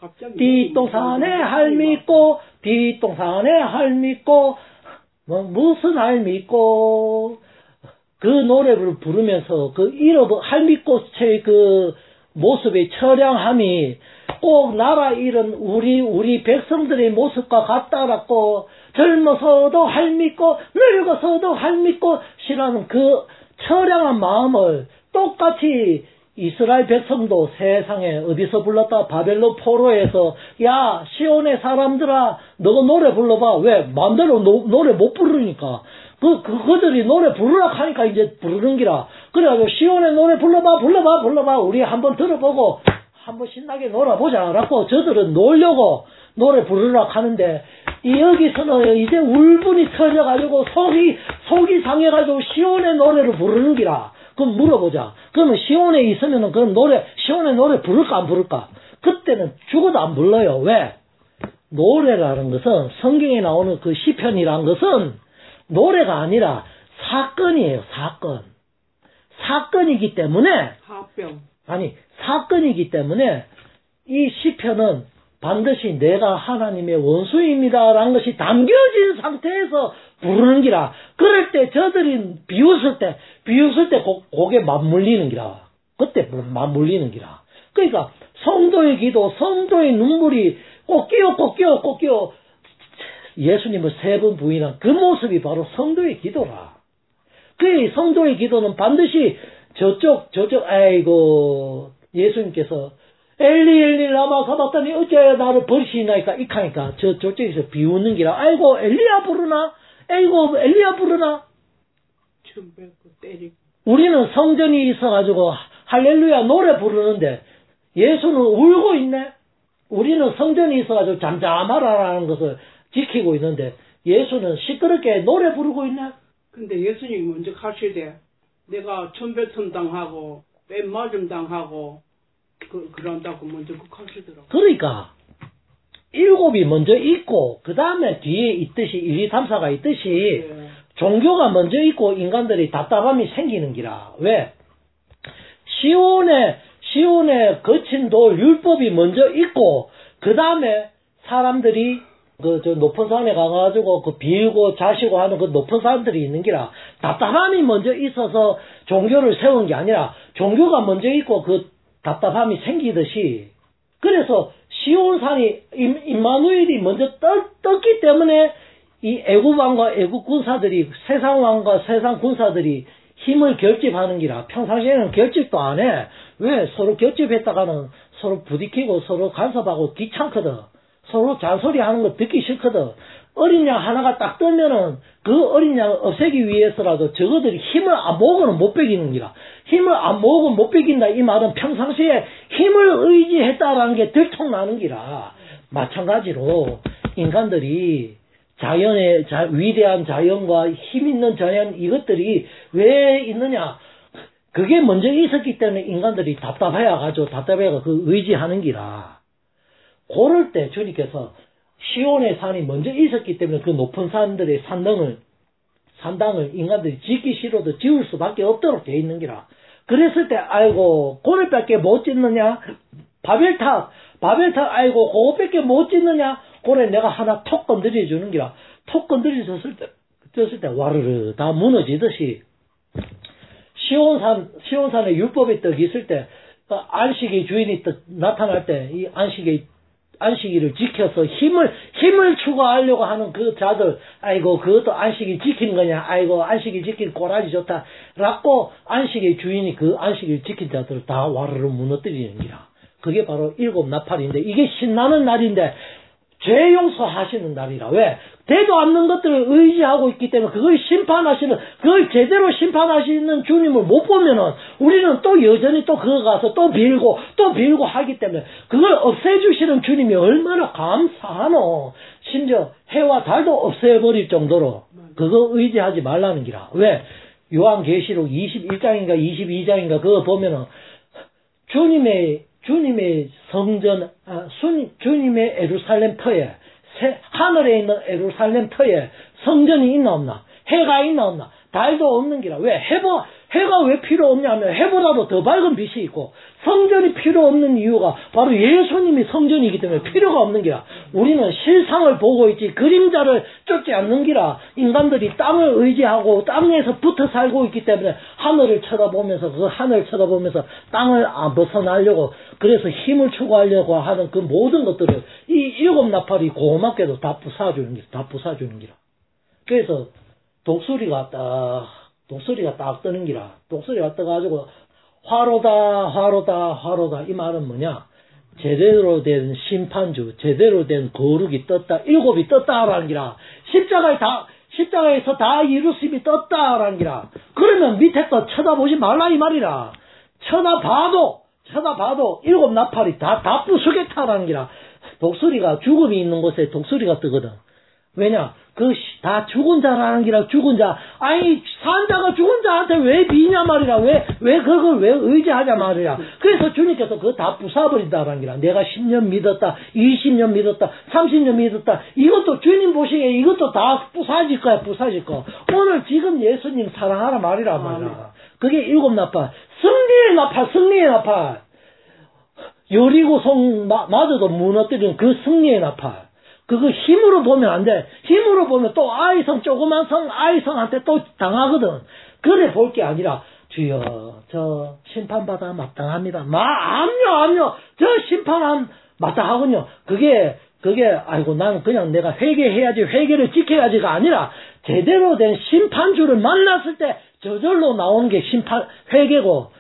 뒷동산에 할미 있고 뒷동산에 할미 있고 뭐 무슨 할미 있고 그 노래를 부르면서 그 잃어버 할미꽃의 그 모습의 처량함이 꼭 나라 잃은 우리 우리 백성들의 모습과 같다라고 젊어서도 할미꽃 늙어서도 할미꽃이라는 그 처량한 마음을 똑같이 이스라엘 백성도 세상에 어디서 불렀다 바벨론 포로에서 야 시온의 사람들아 너가 노래 불러봐. 왜 마음대로 노, 노래 못 부르니까 그 그들이 노래 부르라 하니까 이제 부르는 기라. 그래가지고 시온의 노래 불러봐 불러봐 불러봐 우리 한번 들어보고 한번 신나게 놀아보자 라고 저들은 놀려고 노래 부르라 하는데, 이 여기서는 이제 울분이 터져가지고 속이, 속이 상해가지고 시온의 노래를 부르는 기라. 그럼 물어보자. 그러면 시온에 있으면은 그럼 노래, 시온의 노래 부를까 안 부를까? 그때는 죽어도 안 불러요. 왜? 노래라는 것은, 성경에 나오는 그 시편이라는 것은 노래가 아니라 사건이에요, 사건. 사건이기 때문에, 합병. 아니, 사건이기 때문에 이 시편은 반드시 내가 하나님의 원수입니다라는 것이 담겨진 상태에서 부르는 기라. 그럴 때 저들이 비웃을 때, 비웃을 때 고, 고개 맞물리는 기라. 그때 맞물리는 기라. 그러니까 성도의 기도, 성도의 눈물이 꼭 끼어, 꼭 끼어, 꼭 끼어 예수님을 세 번 부인한 그 모습이 바로 성도의 기도라. 그 성도의 기도는 반드시 저쪽, 저쪽, 아이고, 예수님께서 엘리, 엘리, 라마 사박다니 어째 나를 버리시나이까, 이카니까, 저, 저쪽에서 비웃는 기라. 아이고, 엘리야 부르나? 아이고, 엘리야 부르나? 춤 뱉고 때리고. 우리는 성전이 있어가지고, 할렐루야 노래 부르는데, 예수는 울고 있네? 우리는 성전이 있어가지고 잠잠하라는 것을 지키고 있는데, 예수는 시끄럽게 노래 부르고 있네? 근데 예수님이 먼저 가시되, 내가 천배천 당하고, 뺨맞음 당하고, 그, 그런다고 먼저 극하시더라고. 그러니까, 일곱이 먼저 있고, 그 다음에 뒤에 있듯이, 일, 이, 삼, 사가 있듯이, 네. 종교가 먼저 있고, 인간들이 답답함이 생기는 기라. 왜? 시온에, 시온에 거친 돌, 율법이 먼저 있고, 그 다음에 사람들이, 그, 저, 높은 산에 가가지고, 그, 빌고, 자시고 하는 그 높은 사람들이 있는 기라. 답답함이 먼저 있어서 종교를 세운 게 아니라, 종교가 먼저 있고, 그, 답답함이 생기듯이, 그래서 시온산이 임마누엘이 먼저 떴, 떴기 때문에 이 애국왕과 애국 군사들이, 세상왕과 세상 군사들이 힘을 결집하는 기라. 평상시에는 결집도 안 해. 왜? 서로 결집했다가는 서로 부딪히고 서로 간섭하고 귀찮거든. 서로 잔소리하는 거 듣기 싫거든. 어린 양 하나가 딱 뜨면은 그 어린 양을 없애기 위해서라도 저거들이 힘을 안 모으고는 못 베기는 기라. 힘을 안 모으고 못 베긴다 이 말은 평상시에 힘을 의지했다라는 게 들통나는 기라. 마찬가지로 인간들이 자연의 자, 위대한 자연과 힘 있는 자연 이것들이 왜 있느냐? 그게 먼저 있었기 때문에 인간들이 답답해가지고 답답해가 그 의지하는 기라. 그럴 때 주님께서 시온의 산이 먼저 있었기 때문에 그 높은 산들의 산당을, 산당을 인간들이 짓기 싫어도 지을 수밖에 없도록 돼 있는 기라. 그랬을 때, 아이고, 고래밖에 못 짓느냐? 바벨탑, 바벨탑, 아이고, 그거밖에 못 짓느냐? 고래 내가 하나 톡 건드려 주는 기라. 톡 건드려 줬을 때, 줬을 때, 와르르, 다 무너지듯이, 시온산, 시온산에 율법의 떡이 있을 때, 안식의 주인이 또 나타날 때, 이 안식의 안식일을 지켜서 힘을, 힘을 추구하려고 하는 그 자들, 아이고, 그것도 안식일 지키는 거냐, 아이고, 안식일 지키는 꼬라지 좋다, 라고 안식의 주인이 그 안식일 지킨 자들을 다 와르르 무너뜨리는 기라. 그게 바로 일곱 나팔인데, 이게 신나는 날인데, 죄 용서하시는 날이라. 왜? 되도 않는 것들을 의지하고 있기 때문에 그걸 심판하시는, 그걸 제대로 심판하시는 주님을 못 보면은 우리는 또 여전히 또 그거 가서 또 빌고 또 빌고 하기 때문에 그걸 없애주시는 주님이 얼마나 감사하노. 심지어 해와 달도 없애버릴 정도로 그거 의지하지 말라는 기라. 왜? 요한계시록 이십일 장인가 이십이 장인가 그거 보면은 주님의 주님의 성전, 아, 수, 주님의 에루살렘 터에, 새, 하늘에 있는 에루살렘 터에 성전이 있나 없나? 해가 있나 없나? 달도 없는 기라. 왜? 해보, 해가 왜 필요 없냐면 해보다도 더 밝은 빛이 있고 성전이 필요 없는 이유가 바로 예수님이 성전이기 때문에 필요가 없는 기라. 우리는 실상을 보고 있지 그림자를 쫓지 않는 기라. 인간들이 땅을 의지하고 땅에서 붙어 살고 있기 때문에 하늘을 쳐다보면서 그 하늘을 쳐다보면서 땅을 안 벗어나려고 그래서 힘을 추구하려고 하는 그 모든 것들을 이 일곱 나팔이 고맙게도 다 부숴주는 기라. 다 부숴주는 기라. 그래서 독수리가 딱 독수리가 딱 뜨는 기라. 독수리가 떠가지고 화로다 화로다 화로다 이 말은 뭐냐? 제대로 된 심판주, 제대로 된 거룩이 떴다. 일곱이 떴다라는 기라. 십자가에 다 십자가에서 다 이루심이 떴다라는 기라. 그러면 밑에 거 쳐다보지 말라 이 말이라. 쳐다봐도 쳐다봐도 일곱 나팔이 다 다 부수겠다라는 기라. 독수리가 죽음이 있는 곳에 독수리가 뜨거든. 왜냐? 그 다 죽은 자라는 기라 죽은 자. 아니 산 자가 죽은 자한테 왜 비냐 말이라. 왜 왜 그걸 왜 의지하냐 말이야. 그래서 주님께서 그거 다 부숴버린다라는 기라. 내가 십 년 믿었다, 이십 년 믿었다, 삼십 년 믿었다. 이것도 주님 보시기에 이것도 다 부사질 거야, 부사질 거. 오늘 지금 예수님 사랑하라 말이라 말이야. 그게 일곱 나팔. 승리의 나팔, 승리의 나팔. 여리고성 마저도 무너뜨리는 그 승리의 나팔. 그거 힘으로 보면 안 돼. 힘으로 보면 또 아이성, 조그만 성, 아이성한테 또 당하거든. 그래 볼 게 아니라, 주여, 저 심판받아 마땅합니다. 마, 암요, 암요. 저 심판함 마땅하군요. 그게, 그게, 아이고, 나는 그냥 내가 회개해야지, 회개를 지켜야지가 아니라, 제대로 된 심판주를 만났을 때, 저절로 나오는 게 심판, 회개고,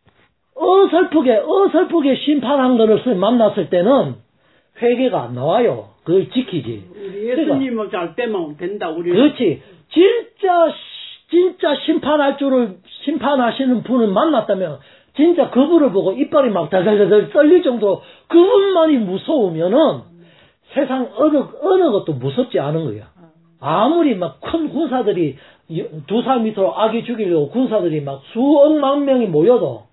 어설프게, 어설프게 심판한 것을 만났을 때는, 회개가 안 나와요. 그걸 지키지. 우리 예수님을 잘 빼면 된다, 우리. 그렇지. 진짜, 진짜 심판할 줄을, 심판하시는 분을 만났다면, 진짜 그분을 보고 이빨이 막 달달달 떨릴 정도로 그분만이 무서우면은 세상 어느, 어느 것도 무섭지 않은 거야. 아무리 막 큰 군사들이 두 살 밑으로 아기 죽이려고 군사들이 막 수억만 명이 모여도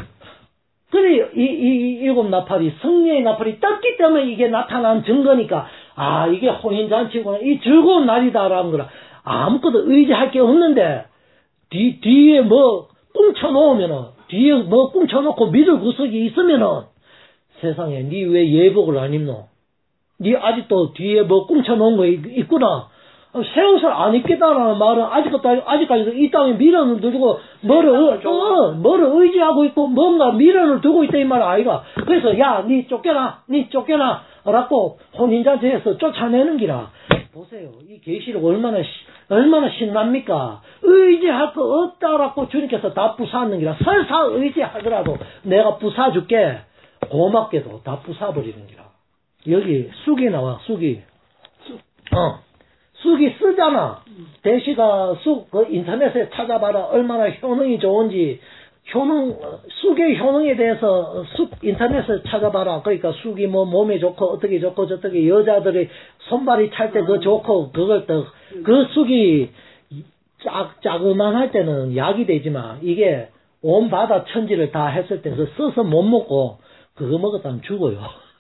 그래, 이, 이, 이 일곱 나팔이, 승리의 나팔이 떴기 때문에 이게 나타난 증거니까, 아, 이게 혼인잔치구나, 이 즐거운 날이다라는 거라. 아무것도 의지할 게 없는데, 뒤, 뒤에 뭐, 꽁쳐놓으면은, 뒤에 뭐 꽁쳐놓고 믿을 구석이 있으면은, 세상에, 니 왜 예복을 안 입노? 니 아직도 뒤에 뭐 꽁쳐놓은 거 있구나. 새 옷을 안 입겠다라는 말은 아직까지도, 아직까지도 이 땅에 미련을 두고, 뭐를, 어, 뭐를 의지하고 있고, 뭔가 미련을 두고 있다, 이 말 아이가. 그래서, 야, 니 쫓겨나, 니 쫓겨나, 라고 혼인잔치에서 쫓아내는 기라. 보세요. 이 계시록 얼마나, 시, 얼마나 신납니까? 의지할 거 없다라고 주님께서 다 부사하는 기라. 설사 의지하더라도 내가 부사줄게. 고맙게도 다 부사버리는 기라. 여기 쑥이 나와, 쑥이. 어. 쑥이 쓰잖아. 대시가 쑥, 그 인터넷에 찾아봐라. 얼마나 효능이 좋은지. 효능, 쑥의 효능에 대해서 쑥 인터넷에 찾아봐라. 그러니까 쑥이 뭐 몸에 좋고, 어떻게 좋고, 저떻게 여자들이 손발이 찰 때 그 좋고, 그걸 또, 그 쑥이 작, 자그만할 때는 약이 되지만, 이게 온 바다 천지를 다 했을 때, 그 써서 못 먹고, 그거 먹었다면 죽어요.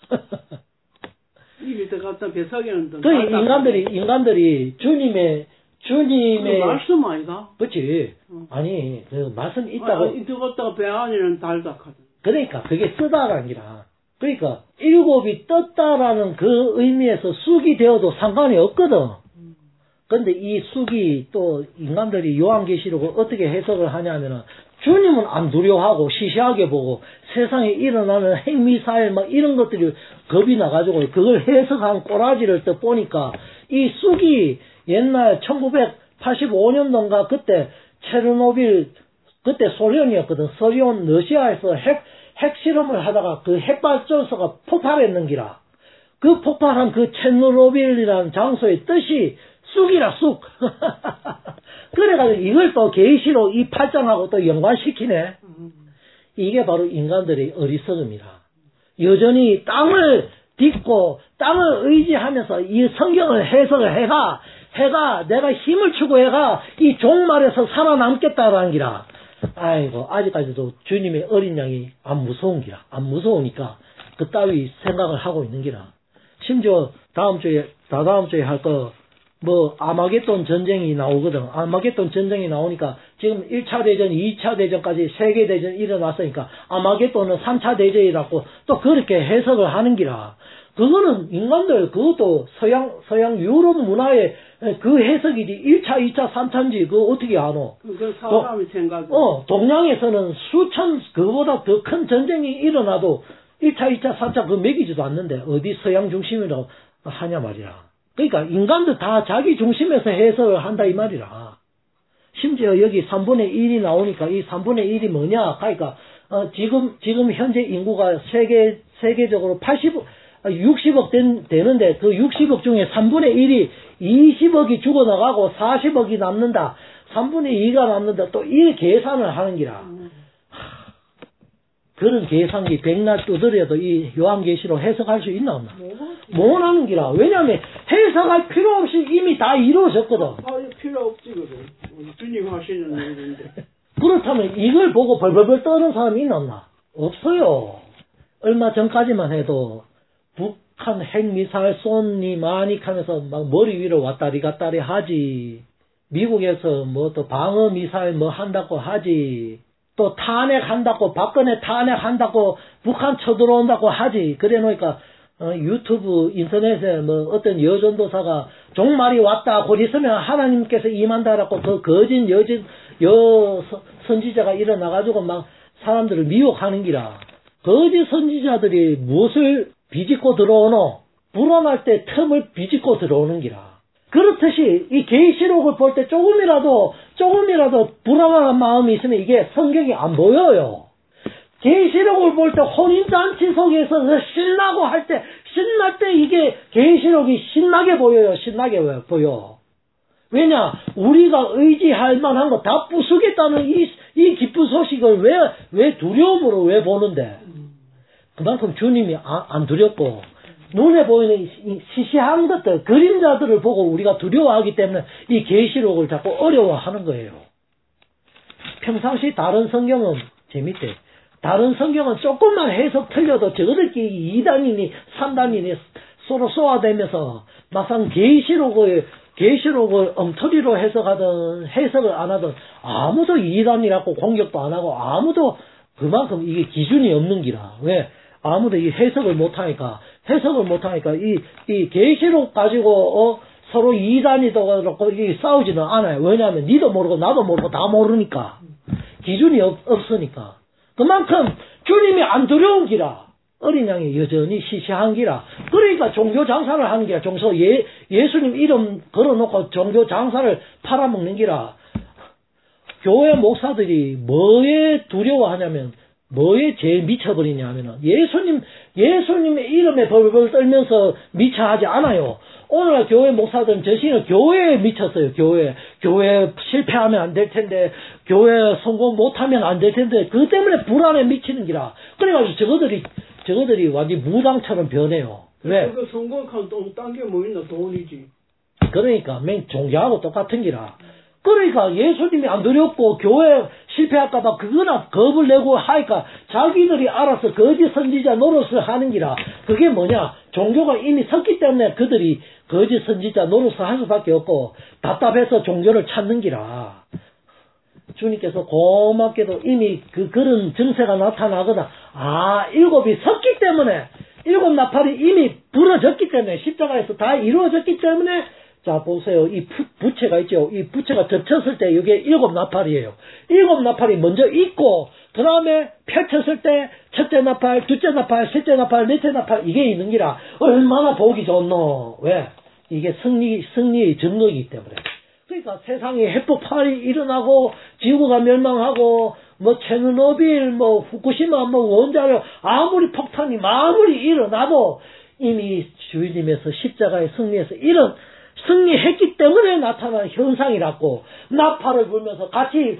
입이 들어갔다 배석이는 그 인간들이 인간들이 주님의 주님의 말씀 아이가? 그렇지. 어. 아니 그 말씀 있다고. 이 들어갔다가 배 안에는 달닥하다. 그러니까 그게 쓰다가 아니라. 그러니까 일곱이 떴다라는 그 의미에서 쑥이 되어도 상관이 없거든. 음. 근데 이 쑥이 또 인간들이 요한계시록을 어떻게 해석을 하냐면은 주님은 안 두려워하고 시시하게 보고 세상에 일어나는 행미사일 막 이런 것들이 겁이 나가지고 그걸 해석한 꼬라지를 또 보니까 이 쑥이 옛날 천구백팔십오 년도인가 그때 체르노빌 그때 소련이었거든. 소련 러시아에서 핵, 핵실험을 하다가 그 핵발전소가 폭발했는 기라. 그 폭발한 그 체르노빌이라는 장소의 뜻이 쑥이라 쑥. 그래가지고 이걸 또 계시록 이 팔장하고 또 연관시키네. 이게 바로 인간들의 어리석음이라. 여전히 땅을 딛고 땅을 의지하면서 이 성경을 해석을 해가 해가 내가 힘을 추고 해가 이 종말에서 살아남겠다라는 기라. 아이고 아직까지도 주님의 어린 양이 안 무서운 기라. 안 무서우니까 그따위 생각을 하고 있는 기라. 심지어 다음 주에 다다음 주에 할 거 뭐 아마겟돈 전쟁이 나오거든. 아마겟돈 전쟁이 나오니까 지금 일 차 대전, 이 차 대전까지 세계 대전이 일어났으니까 아마겟돈은 삼 차 대전이라고 또 그렇게 해석을 하는 기라. 그거는 인간들 그것도 서양 서양 유럽 문화의 그 해석이지. 일 차, 이 차, 삼 차인지 그거 어떻게 아노? 그 사람의 생각이. 어, 동양에서는 수천 그거보다 더 큰 전쟁이 일어나도 일 차, 이 차, 삼 차 그거 매기지도 않는데 어디 서양 중심이라고 하냐 말이야. 그러니까 인간들 다 자기 중심에서 해석을 한다 이 말이라. 심지어 여기 삼분의 일이 나오니까 이 삼분의 일이 뭐냐? 그러니까 어, 지금 지금 현재 인구가 세계 세계적으로 팔십억, 육십억 된, 되는데 그 육십억 중에 삼분의 일이 이십억이 죽어나가고 사십억이 남는다. 삼분의 이가 남는다. 또 이 계산을 하는 기라. 그런 계산기 백날 두드려도 이 요한계시록 해석할 수 있나 없나? 못 하는 기라. 왜냐하면 해석할 필요 없이 이미 다 이루어졌거든. 아, 필요 없지, 그래. 주님 하시는 일인데. 그렇다면 이걸 보고 벌벌벌 떠는 사람이 있나 없나? 없어요. 얼마 전까지만 해도 북한 핵미사일 쏜니 많이 하면서 막 머리 위로 왔다리 갔다리 하지. 미국에서 뭐 또 방어 미사일 뭐 한다고 하지. 또 탄핵한다고 박근혜 탄핵한다고 북한 쳐들어온다고 하지. 그래 놓으니까 어, 유튜브 인터넷에 뭐 어떤 여전도사가 종말이 왔다 곧 있으면 하나님께서 임한다라고 그 거짓 여진 여 선지자가 일어나가지고 막 사람들을 미혹하는 기라. 거짓 선지자들이 무엇을 비집고 들어오노? 불안할 때 틈을 비집고 들어오는 기라. 그렇듯이 이 계시록을 볼 때 조금이라도 조금이라도 불안한 마음이 있으면 이게 성경이 안 보여요. 계시록을 볼 때 혼인잔치 속에서 신나고 할 때 신날 때 이게 계시록이 신나게 보여요. 신나게 보여. 왜냐? 우리가 의지할 만한 거 다 부수겠다는 이, 이 기쁜 소식을 왜, 왜 두려움으로 왜 보는데? 그만큼 주님이 안, 안 두렵고 눈에 보이는 시시한 것들, 그림자들을 보고 우리가 두려워하기 때문에 이 계시록을 자꾸 어려워하는 거예요. 평상시 다른 성경은 재밌대. 다른 성경은 조금만 해석 틀려도 저들끼리 이 단이니 삼 단이니 서로 쏘아대면서 막상 계시록을 계시록을 엉터리로 해석하든 해석을 안 하든 아무도 이 단이라고 공격도 안 하고 아무도 그만큼 이게 기준이 없는 기라. 왜? 아무도 이 해석을 못하니까 해석을 못하니까 이, 이 계시록 가지고 어, 서로 이단이도 그렇고 이 싸우지는 않아요. 왜냐하면 니도 모르고 나도 모르고 다 모르니까 기준이 없, 없으니까 그만큼 주님이 안 두려운 기라. 어린 양이 여전히 시시한 기라. 그러니까 종교 장사를 하는 기라. 종소 예, 예수님 이름 걸어놓고 종교 장사를 팔아먹는 기라. 교회 목사들이 뭐에 두려워하냐면 뭐에 제일 미쳐버리냐 하면은 예수님, 예수님의 이름에 벌벌 떨면서 미쳐하지 않아요. 오늘날 교회 목사들은 저신은 교회에 미쳤어요. 교회. 교회 실패하면 안 될 텐데, 교회 성공 못하면 안 될 텐데, 그 때문에 불안에 미치는 기라. 그래가지고 저거들이, 저거들이 완전 무당처럼 변해요. 왜? 그 성공한 돈, 딴 게 뭐 있나? 돈이지. 그러니까, 맨 종교하고 똑같은 기라. 그러니까 예수님이 안 두렵고 교회 실패할까봐 그거나 겁을 내고 하니까 자기들이 알아서 거짓 선지자 노릇을 하는 기라. 그게 뭐냐? 종교가 이미 섰기 때문에 그들이 거짓 선지자 노릇을 할 수밖에 없고 답답해서 종교를 찾는 기라. 주님께서 고맙게도 이미 그 그런 증세가 나타나거나 아 일곱이 섰기 때문에 일곱 나팔이 이미 부러졌기 때문에 십자가에서 다 이루어졌기 때문에 자, 보세요. 이 부, 부채가 있죠. 이 부채가 덮쳤을 때 이게 일곱 나팔이에요. 일곱 나팔이 먼저 있고, 그 다음에 펼쳤을 때 첫째 나팔, 둘째 나팔, 셋째 나팔, 넷째 나팔 이게 있는 기라. 얼마나 보기 좋노. 왜? 이게 승리, 승리의 증거이기 때문에. 그러니까 세상에 핵폭발이 일어나고, 지구가 멸망하고, 뭐 체르노빌, 뭐 후쿠시마, 뭐 원자력, 아무리 폭탄이 마무리 일어나도 이미 주님에서 십자가의 승리에서 이런 승리했기 때문에 나타난 현상이라고 나팔을 불면서 같이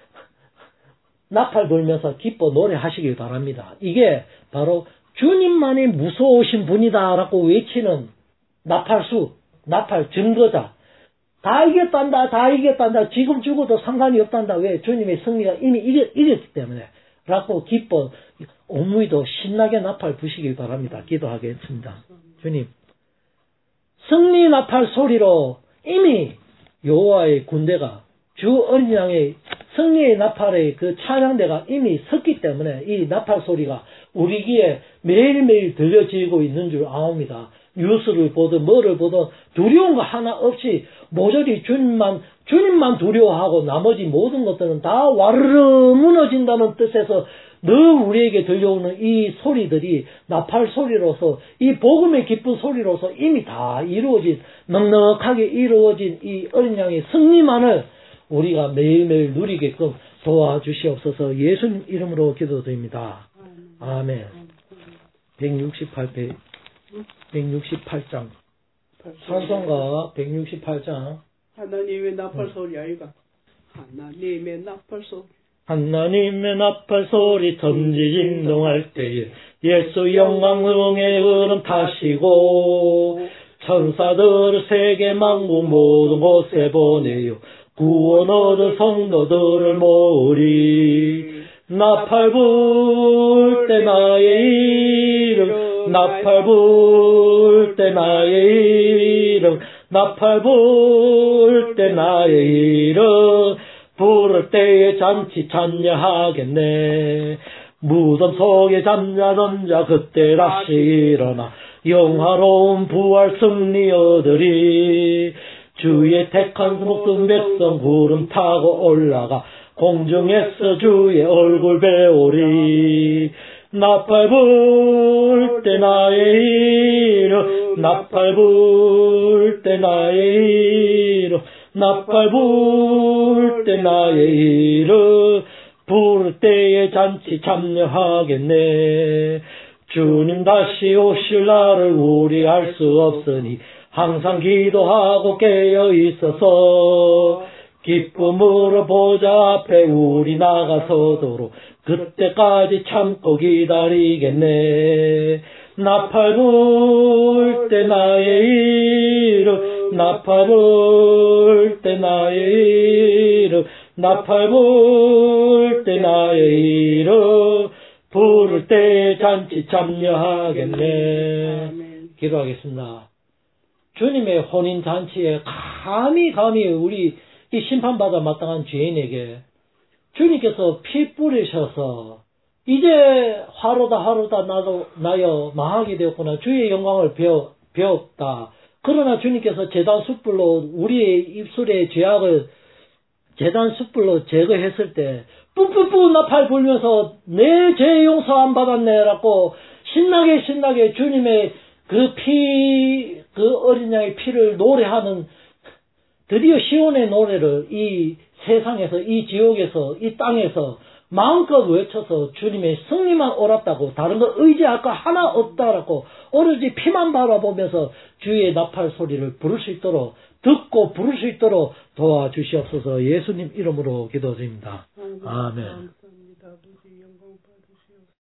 나팔 불면서 기뻐 노래하시길 바랍니다. 이게 바로 주님만이 무서우신 분이다라고 외치는 나팔수, 나팔 증거다. 다 이겼단다, 다 이겼단다, 지금 죽어도 상관이 없단다. 왜? 주님의 승리가 이미 이겼, 이겼기 때문에. 라고 기뻐, 온무이도 신나게 나팔 부시길 바랍니다. 기도하겠습니다. 주님. 승리 나팔 소리로 이미 여호와의 군대가 주 어린 양의 승리의 나팔의 그 찬양대가 이미 섰기 때문에 이 나팔 소리가 우리 귀에 매일매일 들려지고 있는 줄 아옵니다. 뉴스를 보든 뭐를 보든 두려운 거 하나 없이 모조리 주님만 주님만 두려워하고 나머지 모든 것들은 다 와르르 무너진다는 뜻에서 늘 우리에게 들려오는 이 소리들이 나팔 소리로서 이 복음의 기쁜 소리로서 이미 다 이루어진 넉넉하게 이루어진 이 어린 양의 승리만을 우리가 매일매일 누리게끔 도와주시옵소서. 예수님 이름으로 기도드립니다. 아멘. 백육십팔 페이지 백육십팔 장 찬송가 백육십팔 장 하나님의 나팔 소리 아이가 하나님의 나팔 소리 하나님의 나팔 소리 천지 진동할 때에 예수 영광의 흐름 타시고 천사들을 세계 만국 모든 곳에 보내요. 구원 얻은 성도들을 모으리. 나팔 불 때 나의 이름, 나팔 불 때 나의 이름, 나팔 불 때 나의 이름, 부를 때에 잔치 찬양하겠네. 무덤 속에 잠자던 자 그때 다시 일어나 영화로운 부활 승리 얻으리. 주의 택한 목숨 백성 구름 타고 올라가 공중에서 주의 얼굴 배우리. 나팔 불 때 나의 이름, 나팔 불 때 나의 이름, 나팔 불 때 나의 이름, 부를 때에 잔치 참여하겠네. 주님 다시 오실 날을 우리 알 수 없으니 항상 기도하고 깨어 있어서 기쁨으로 보좌 앞에 우리 나가서도록 그때까지 참고 기다리겠네. 나팔 불 때 나의 이름, 나팔 불 때 나의 이름, 나팔 불 때 나의 이름, 부를 때 잔치 참여하겠네. 기도하겠습니다. 주님의 혼인 잔치에 감히 감히 우리 이 심판받아 마땅한 죄인에게 주님께서 피 뿌리셔서 이제 화로다 화로다 나도 나여 망하게 되었구나. 주의 영광을 배워, 배웠다. 그러나 주님께서 제단 숯불로 우리의 입술의 죄악을 제단 숯불로 제거했을 때 뿌뿌뿌 나팔 불면서 내 죄 용서 안 받았네라고 신나게 신나게 주님의 그 피, 그 어린 양의 피를 노래하는 드디어 시온의 노래를 이 세상에서, 이 지옥에서, 이 땅에서 마음껏 외쳐서 주님의 승리만 옳았다고 다른 거 의지할 거 하나 없다라고 오로지 피만 바라보면서 주의 나팔 소리를 부를 수 있도록 듣고 부를 수 있도록 도와주시옵소서. 예수님 이름으로 기도드립니다. 아멘.